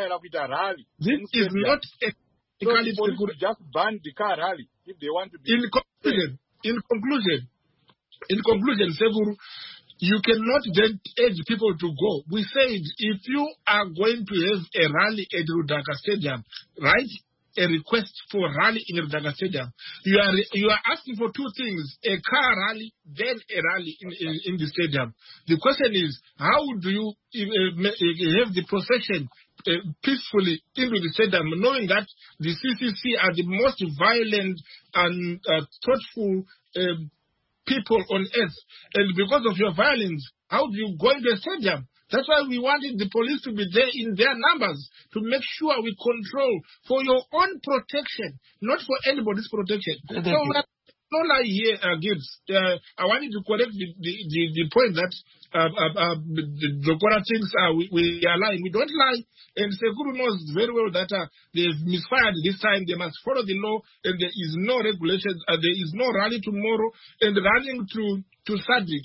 is not a technicality. So just ban the car rally if they want to be. In conclusion, Seguru, you cannot then urge people to go. We said if you are going to have a rally at Rudaka Stadium, right? A request for rally in Rudaka Stadium. You are asking for two things: a car rally, then a rally in the stadium. The question is, how do you have the procession peacefully into the stadium, knowing that the CCC are the most violent and thoughtful people on earth, and because of your violence, how do you go into a stadium? That's why we wanted the police to be there in their numbers to make sure we control for your own protection, not for anybody's protection. So no lie here, Gibbs. I wanted to correct the point that the Jogora thinks we are lying. We don't lie. And Seguru knows very well that they've misfired this time. They must follow the law, and there is no regulation. There is no rally tomorrow, and running to SADC.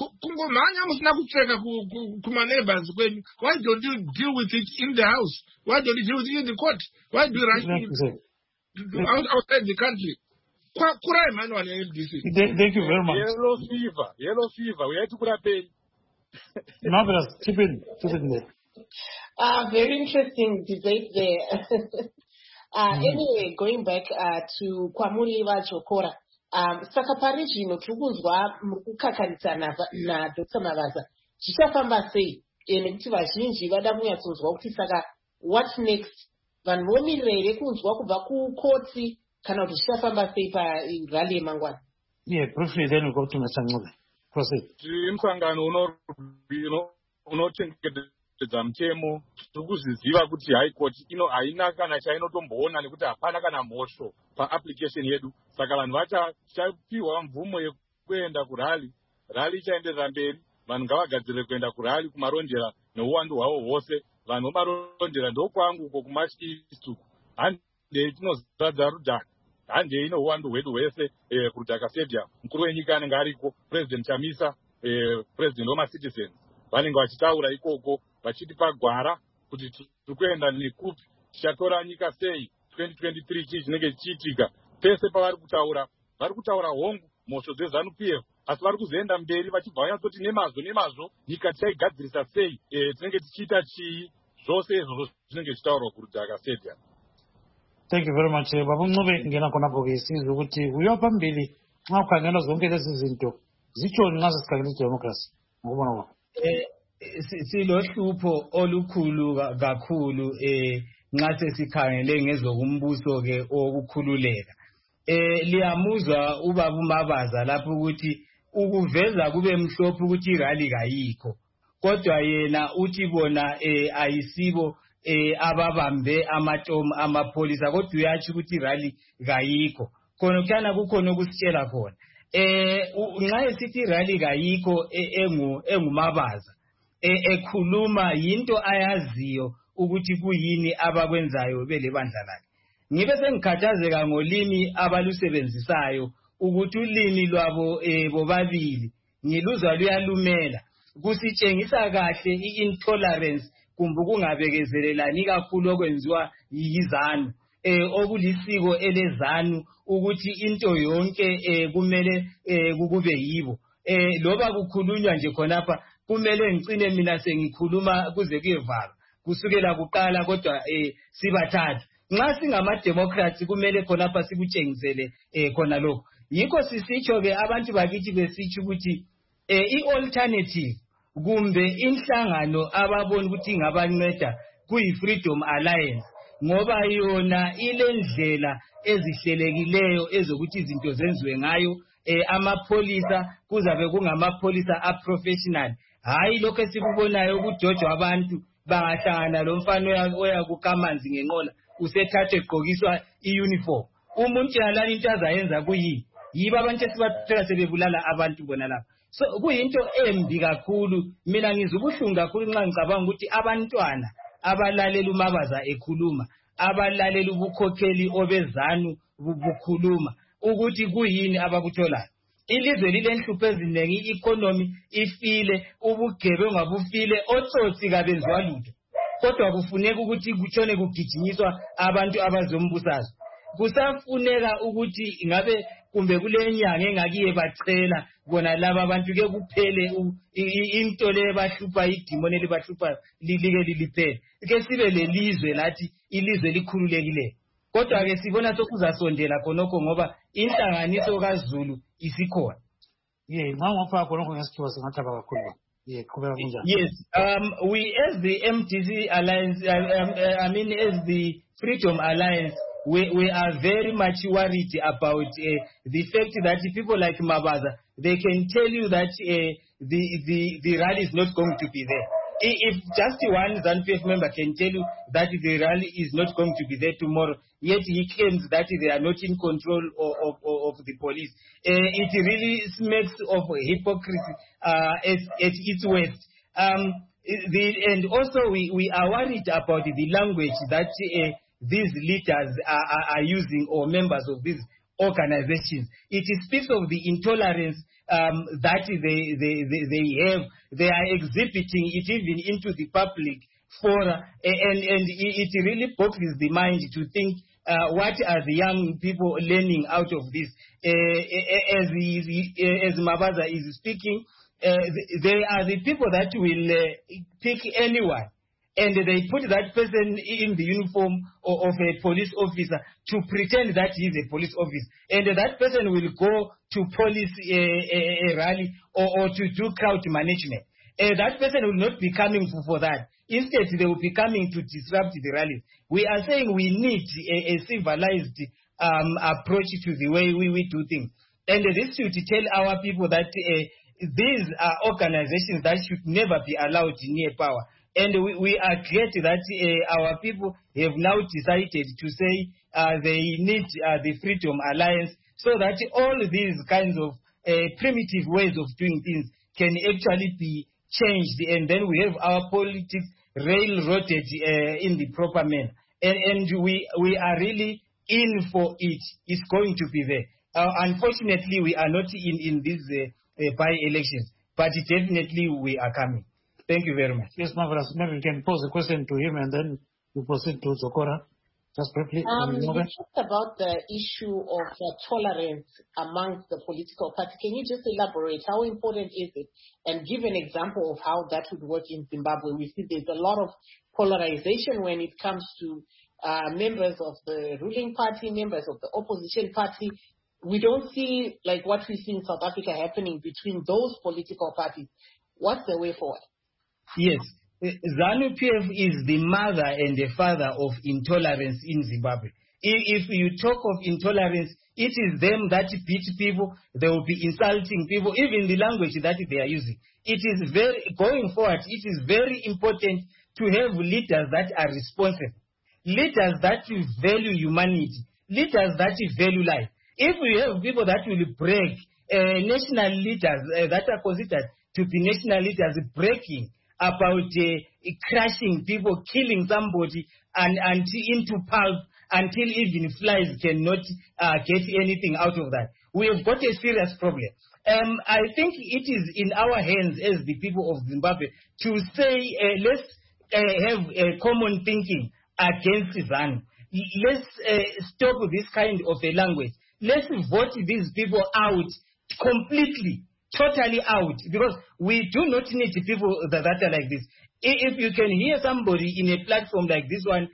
Why don't you deal with it in the house? Why don't you deal with it in the court? Why do you rush outside the country? Thank you very much. Yellow fever. We had to put a pay. Marvelous. Keep it there. Very interesting debate there. Anyway, going back to Kwamuliva Jokora. Saka pari zvino tiri kunzwa muri kukakarisana naDr. Mavaza. Zvichafamba sei? Nekuti vazhinji vada kunyatsonzwa kuti saka what next? Vanhu vomirira here kunzwa kubva kukotsi kana kuti zvichafamba sei parally yemangwana? Yeah, briefly then we go to Mr. Ncube. Proceed. Musangano unochengetedza mutemo tiri kuzviziva kuti high court ino haina kana chainotomboona nekuti hapana kana mhosvo paapplication yedu. Saka vanhu vachapiwa mvumo yekuenda kurally. Rally ichaenderera mberi. Vanhu ngavagadzirire kuenda kurally kumarondera neuwandu hwavo hwose. Vanhu vomarondera ndokwangu uko kuMarch East uko. Handei tinozadza Rudhaka. Handei neuwandu hwedu hwese kuRudhaka Stadium. Mukuru wenyika anenge ariko, President Chamisa, President wama-citizens. Vanenge vachitaura ikoko vachitipa gwara kuti tiri kuenda nekupi, tichatora nyika sei 2023 chii chinenge chichiitika. Pese pavari kutaura hongu mhosvo dzeZANU-PF, asi vari kuzoenda mberi vachibva vanyatsoti nemazvo nyika tichaigadzirisa sei, tinenge tichiita chii, zvose izvozvo zvinenge zvichitaurwa kuRudhaka Stadium. Thank you very much. Baba Ncube ngena khonapho ke sizwe ukuthi uya phambili nxa ukhangela zonke lezi zinto zitshoni nxa sesikhangela idemocracy ngokubona kwakho. Silohlupho olukhulu kakhulu nxa sesikhangele ngezokumbuso ke okukhululeka. Liyamuzwa ubaba uMabaza lapho ukuthi ukuveza kube mhlophe ukuthi irally kayikho, kodwa yena uthi bona ayisibo ababambe amatomu amapolisa, kodwa uyathi ukuthi irally kayikho. Khona kuthana kukhona ukusitshela khona. Nxa esithi irally kayikho enguMabaza ekhuluma yinto ayaziyo ukuthi kuyini abakwenzayo belebandla lakhe. Ngibe sengikhathazeka ngolimi abalusebenzisayo ukuthi ulimi lwabo bobabili ngiluzwa luyalumela, kusitshengisa kahle i-intolerance kumbe ukungabekezelelani kakhulu okwenziwa yiZANU, okulisiko eleZANU ukuthi into yonke kumele kube yibo. Loba kukhulunywa nje khonapha kumele ngicine mina sengikhuluma kuze kuyevalwa kusukela kuqala, kodwa sibathathu. Nxa singama-democrats kumele khonapha sikutshengisele khona lokho. Yikho sisitsho ke abantu bakithi besitsho ukuthi i-alternative kumbe inhlangano ababona ukuthi ingabanceda kuyi-Freedom Alliance, ngoba yona ilendlela ezihlelekileyo ezokuthi izinto zenziwe ngayo. Amapolisa kuzabe kungamapolisa a-professional, hayi lokho esikubonayo ukujojwa abantu bangahlangana lomfana oya kukamanzi ngenqola usethathe egqokiswa i-uniform. Umuntu yalala into azayenza kuyini? Yiba abantu esibathola sebebulala abantu bona lapha. So kuyinto embi kakhulu. Mina ngizubuhlungu kakhulu nxa ngicabanga ukuthi abantwana abalalela uMabaza ekhuluma, abalalela ubukhokheli obeZANU bukhuluma, ukuthi kuyini abakutholayo. Ilizwe lilenhlupho eziningi, i-economy ifile, ubugebengu abufile, otsotsi kabenziwa lutho, kodwa kufuneka ukuthi kutshone kugijinyiswa abantu abazombusazwe. Kusafuneka ukuthi ngabe kumbe kule nyanga engakiye bacela bona laba abantu ke kuphele into le bahlupha idimoni elibahlupha like liliphele, ke sibe lelizwe lathi ilizwe likhululekile. Kodwa ke sibona sokuzasondela khonokho ngoba inhlanganiso kaZulu isikhona. Nxa ungafaka khonokho ngesikhiwa singathaba kakhulu. Yes, we as the MDC Alliance, as the Freedom Alliance, we are very much worried about the fact that people like Mabaza, they can tell you that the rally is not going to be there. If just one ZANU-PF member can tell you that the rally is not going to be there tomorrow, yet he claims that they are not in control of the police, it really smacks of hypocrisy at its worst. And also we are worried about the language that these leaders are using, or members of these organizations. It speaks of the intolerance that they have. They are exhibiting it even into the public fora, and it really boggles the mind to think what are the young people learning out of this. As Mabaza is speaking, they are the people that will pick anyone, and they put that person in the uniform of a police officer to pretend that he is a police officer. And that person will go to police a rally or to do crowd management. That person will not be coming for that. Instead, they will be coming to disrupt the rally. We are saying we need a civilized approach to the way we do things. And this should tell our people that these are organizations that should never be allowed near power. And we are glad that our people have now decided to say they need the Freedom Alliance, so that all these kinds of primitive ways of doing things can actually be changed, and then we have our politics railroaded in the proper manner. And we are really in for it. It's going to be there. Unfortunately, we are not in these by-elections, but definitely we are coming. Thank you very much. Yes, marvelous. Maybe we can pose a question to him and then we proceed to Zokora. Just briefly. You talked about the issue of tolerance amongst the political party. Can you just elaborate? How important is it? And give an example of how that would work in Zimbabwe. We see there's a lot of polarization when it comes to members of the ruling party, members of the opposition party. We don't see like what we see in South Africa happening between those political parties. What's the way forward? Yes. ZANU-PF is the mother and the father of intolerance in Zimbabwe. If you talk of intolerance, it is them that beat people. They will be insulting people, even the language that they are using. It is going forward, it is very important to have leaders that are responsible, leaders that value humanity, leaders that value life. If we have people that will break, national leaders that are considered to be national leaders breaking about crushing people, killing somebody, and into pulp until even flies cannot get anything out of that. We have got a serious problem. I think it is in our hands as the people of Zimbabwe to say, let's have a common thinking against ZANU. Let's stop this kind of a language. Let's vote these people out completely. Totally out, because we do not need people that are like this. If you can hear somebody in a platform like this one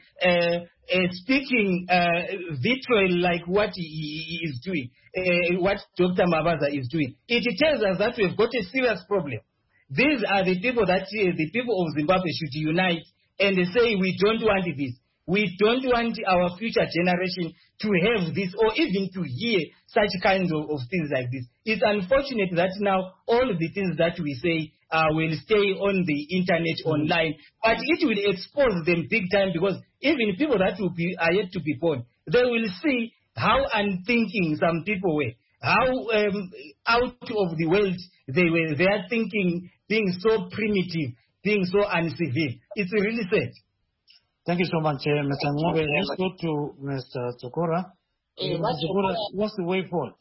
speaking vitriol like what he is doing, what Dr. Mabaza is doing, it tells us that we've got a serious problem. These are the people that the people of Zimbabwe should unite and say we don't want this. We don't want our future generation to have this or even to hear such kinds of things like this. It's unfortunate that now all the things that we say will stay on the internet, online, but it will expose them big time, because even people that are yet to be born, they will see how unthinking some people were, how out of the world they were, their thinking being so primitive, being so uncivil. It's really sad. Thank you so much, Mr. Ngobe. Let's go to Mr. Tsokora. What's the way forward?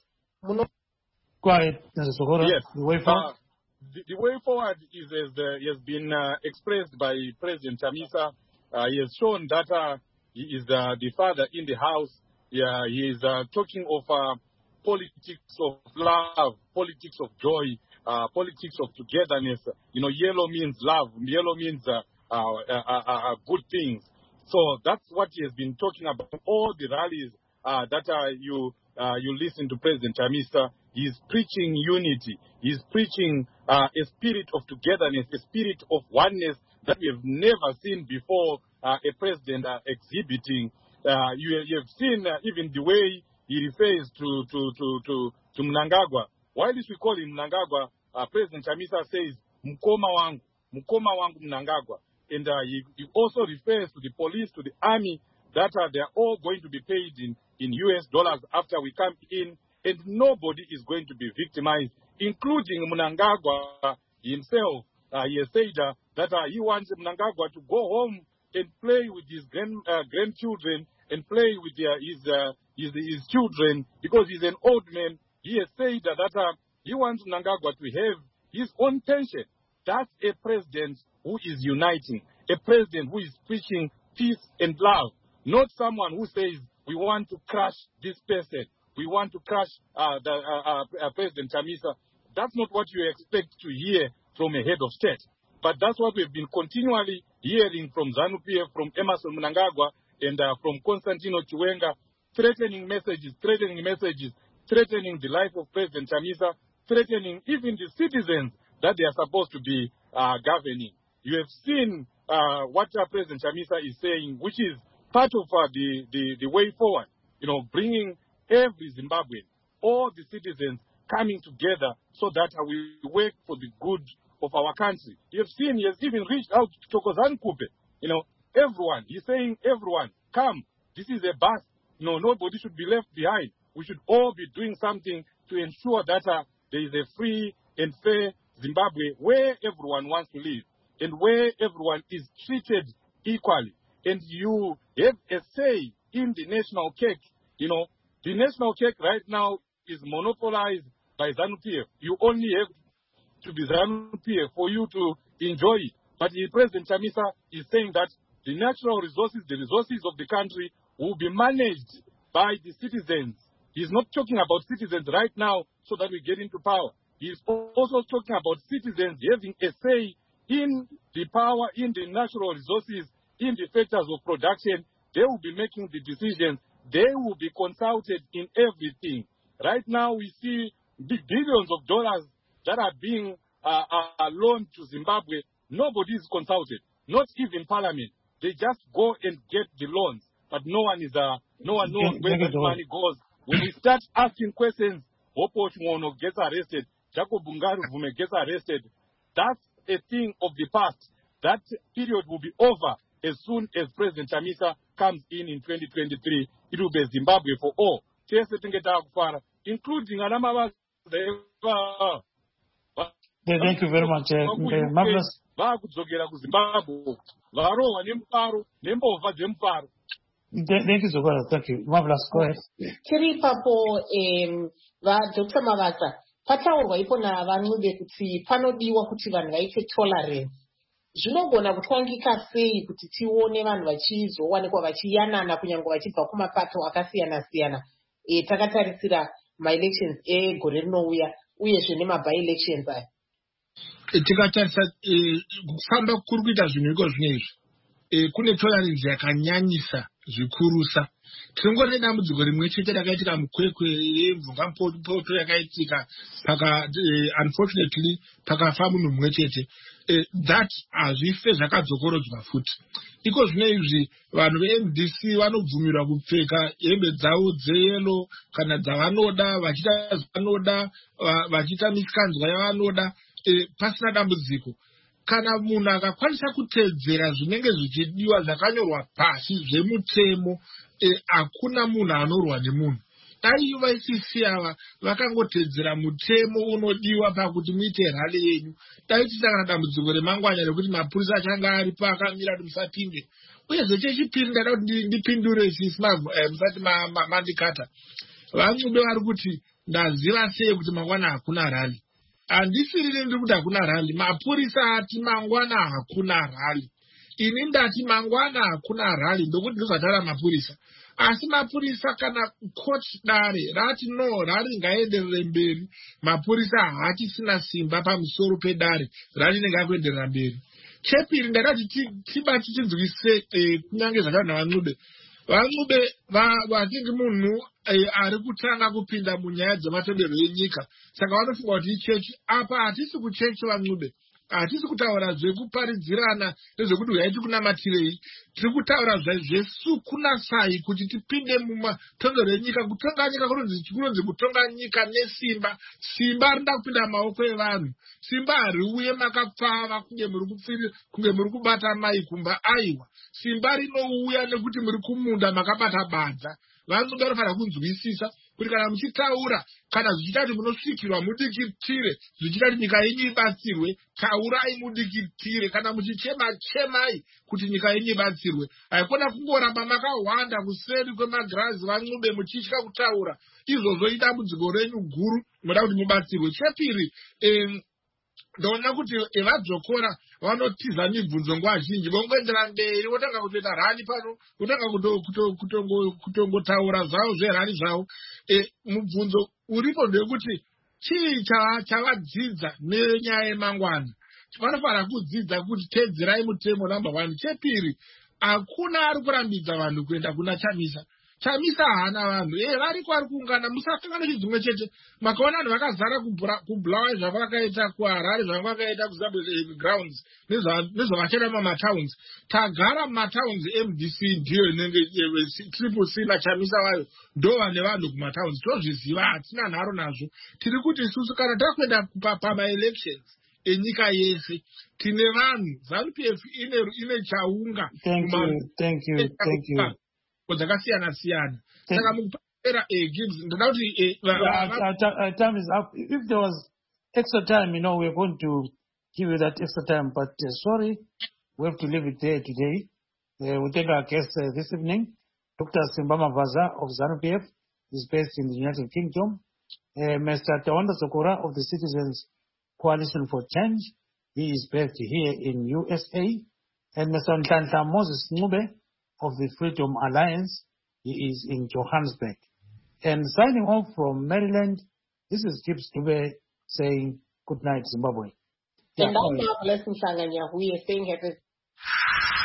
Go ahead, Mr. Tsokora. Yes. The way forward? The way forward is has been expressed by President Chamisa. He has shown that he is the father in the house. Yeah, he is talking of politics of love, politics of joy, politics of togetherness. You know, yellow means love. Yellow means good things. So that's what he has been talking about. All the rallies that you listen to President Chamisa. He's preaching unity. He's preaching a spirit of togetherness, a spirit of oneness that we have never seen before a president exhibiting. You have seen even the way he refers to Mnangagwa. While we call him Mnangagwa, President Chamisa says, Mkoma wangu Mnangagwa. And he also refers to the police, to the army, that they are all going to be paid in US dollars after we come in, and nobody is going to be victimized, including Mnangagwa himself. He has said that he wants Mnangagwa to go home and play with his grandchildren and play with his children, because he's an old man. He has said that he wants Mnangagwa to have his own pension. That's a president who is uniting, a president who is preaching peace and love, not someone who says we want to crush this person, we want to crush President Chamisa. That's not what you expect to hear from a head of state. But that's what we've been continually hearing from ZANU-PF, from Emmerson Mnangagwa, and from Constantino Chiwenga, threatening messages, threatening the life of President Chamisa, threatening even the citizens that they are supposed to be governing. You have seen what President Chamisa is saying, which is part of the way forward. You know, bringing every Zimbabwean, all the citizens coming together so that we work for the good of our country. You have seen he has even reached out to Thokozani Kupe. You know, everyone. He's saying, everyone, come. This is a bus. No, nobody should be left behind. We should all be doing something to ensure that there is a free and fair Zimbabwe where everyone wants to live and where everyone is treated equally. And you have a say in the national cake. You know, the national cake right now is monopolized by ZANU-PF. You only have to be ZANU-PF for you to enjoy it. But President Chamisa is saying that the natural resources, the resources of the country will be managed by the citizens. He's not talking about citizens right now so that we get into power. He's also talking about citizens having a say in the power, in the natural resources, in the factors of production. They will be making the decisions. They will be consulted in everything. Right now, we see billions of dollars that are being loaned to Zimbabwe. Nobody is consulted, not even Parliament. They just go and get the loans, but no one knows where that money goes. When we start asking questions, Hopo Chimono gets arrested, Jacob Bungaruvume gets arrested. That's a thing of the past. That period will be over as soon as President Chamisa comes in 2023. It will be Zimbabwe for all. Including Anamawa. Thank you very much. Marvelous. Thank you, Zogora. Thank you. Marvelous. Go ahead. Tiripapo, Dr. Mavasa, pataurwa ipo na vanhude kuti panodiwa kuti vanhu vaite tolerance. Zvinogona kutangika sei kuti tione vanhu vachizowanikwa vachiyanana kunyange vachibva kumapato akasiyana-siyana. Takatarisira ma-elections egore rinouya uyezve nema-by-elections aya. Tikatarisa kufamba kuri kuita zvinhu iko zvinezvi kune tolerance yakanyanyisa zvikurusa. Tinongori nedambudziko rimwe chete rakaitika mukwekwe yemvungampoto yakaitika unfortunately pakafa munhu mumwe chete. That hazvife zvakadzokorodzwa futi. Iko zvino izvi vanhu veMDC vanobvumirwa kupfeka hembe dzavo dzeyelo kana dzavanoda, vachiita zvavanoda, vachiita misikanzwa yavanoda, pasina dambudziko. Kana munhu akakwanisa kutedzera zvinenge zvichidiwa zvakanyorwa pasi zvemutemo, hakuna munhu anorwa nemunhu. Dai vaICC ava vakangotedzera mutemo unodiwa pakuti muite rally yenyu, dai tisangana dambudziko remangwana rekuti mapurisa achanga aripo akamira kuti musapinde. Uyezve chechipiri ndada kuti ndipindure musati mandikata. Vanhude vari kuti ndaziva sei kuti mangwana hakuna rally. Handisiriri ndiri kuti hakuna rally. Mapurisa ati mangwana hakuna rally. Ini ndati mangwana hakuna rally ndokuti ndizvatara mapurisa. Asi mapurisa kana koti dare rati no rally ngaenderere mberi, mapurisa hachisina simba pamusoro pedare, rally ngakuenderera mberi. Chepiri ndakati tibati tinzwise kunyange zvakaona vanhude. Vanhude vatingi munhu ari kutanga kupinda munyaya dzematendero enyika. Saka vanofunga kuti ichechi apa hatisi kuchechi vanhude. Hatisi kutaura zvekuparidzirana nezvekuti uyai tikunamatirei. Tiri kutaura zvesukunasai kuti tipinde mumatongero enyika. Kutonga nyika kunonzi kutonga nyika nesimba. Simba rinda kupinda maoko evanhu. Simba hariuye makapfava kunge muri kubata mai kumba aiwa. Simba rinouya nekuti muri kumunda makabata badza. Vanhu vanofana kunzwisisa kuti kana muchitaura kana zvichita kuti munosvikirwa mudikitire, zvichita kuti nyika yenyu ibatsirwe, taurai mudikitire. Kana muchichema-chemai kuti nyika yenyu ibatsirwe. Haikona kungoramba makawanda kuseri kwemagirazi van'ube muchitya kutaura. Izvozvo idambudziko renyu guru, munoda kuti mubatsirwe. Chepiri, ndaona kuti evadzokora vanotiza mibvunzo nguva zhinji, vongoendera mberi, votanga kutoita rani pano, votanga kutongotaura zvavo zverani zvavo. Mubvunzo uripo ndekuti chii chavadzidza nenyaya yemangwana. Vanofana kudzidza kuti tedzerai mutemo number 1. Chepiri, hakuna ari kurambidza vanhu kuenda kuna Chamisa. Chamisa hana vanhu. Vari kwari kuungana musakangana chidzimwe chete. Makaona vanhu vakazara kubulawa zvavakaita kuHarare, zvavakaita kuZimbabwe grounds, nezvavachera mumatowns. Tagara mumatowns MDC ndiyo inenge Triple C naChamisa vayo ndo vane vanhu kumatowns. Tozviziva, hatina nharo nazvo. Tiri kuti isusu kana takuenda pama-elections enyika yese tine vanhu. ZANU-PF ine chaunga. Thank you. Dzakasiyana-siyana. Saka mukupera Gibbs ndoda kuti time is up. If there was extra time, we're going to give you that extra time, but sorry, we have to leave it there today. We take our guest this evening, Dr. Simba Mavaza of ZANU-PF, is based in the United Kingdom. Mr. Tawanda Sokora of the Citizens Coalition for Change, he is based here in USA. And Mr. Ntanta Moses Ngube of the Freedom Alliance, he is in Johannesburg. And signing off from Maryland, this is Gibbs Dube saying good night, Zimbabwe. And now, let's saying have a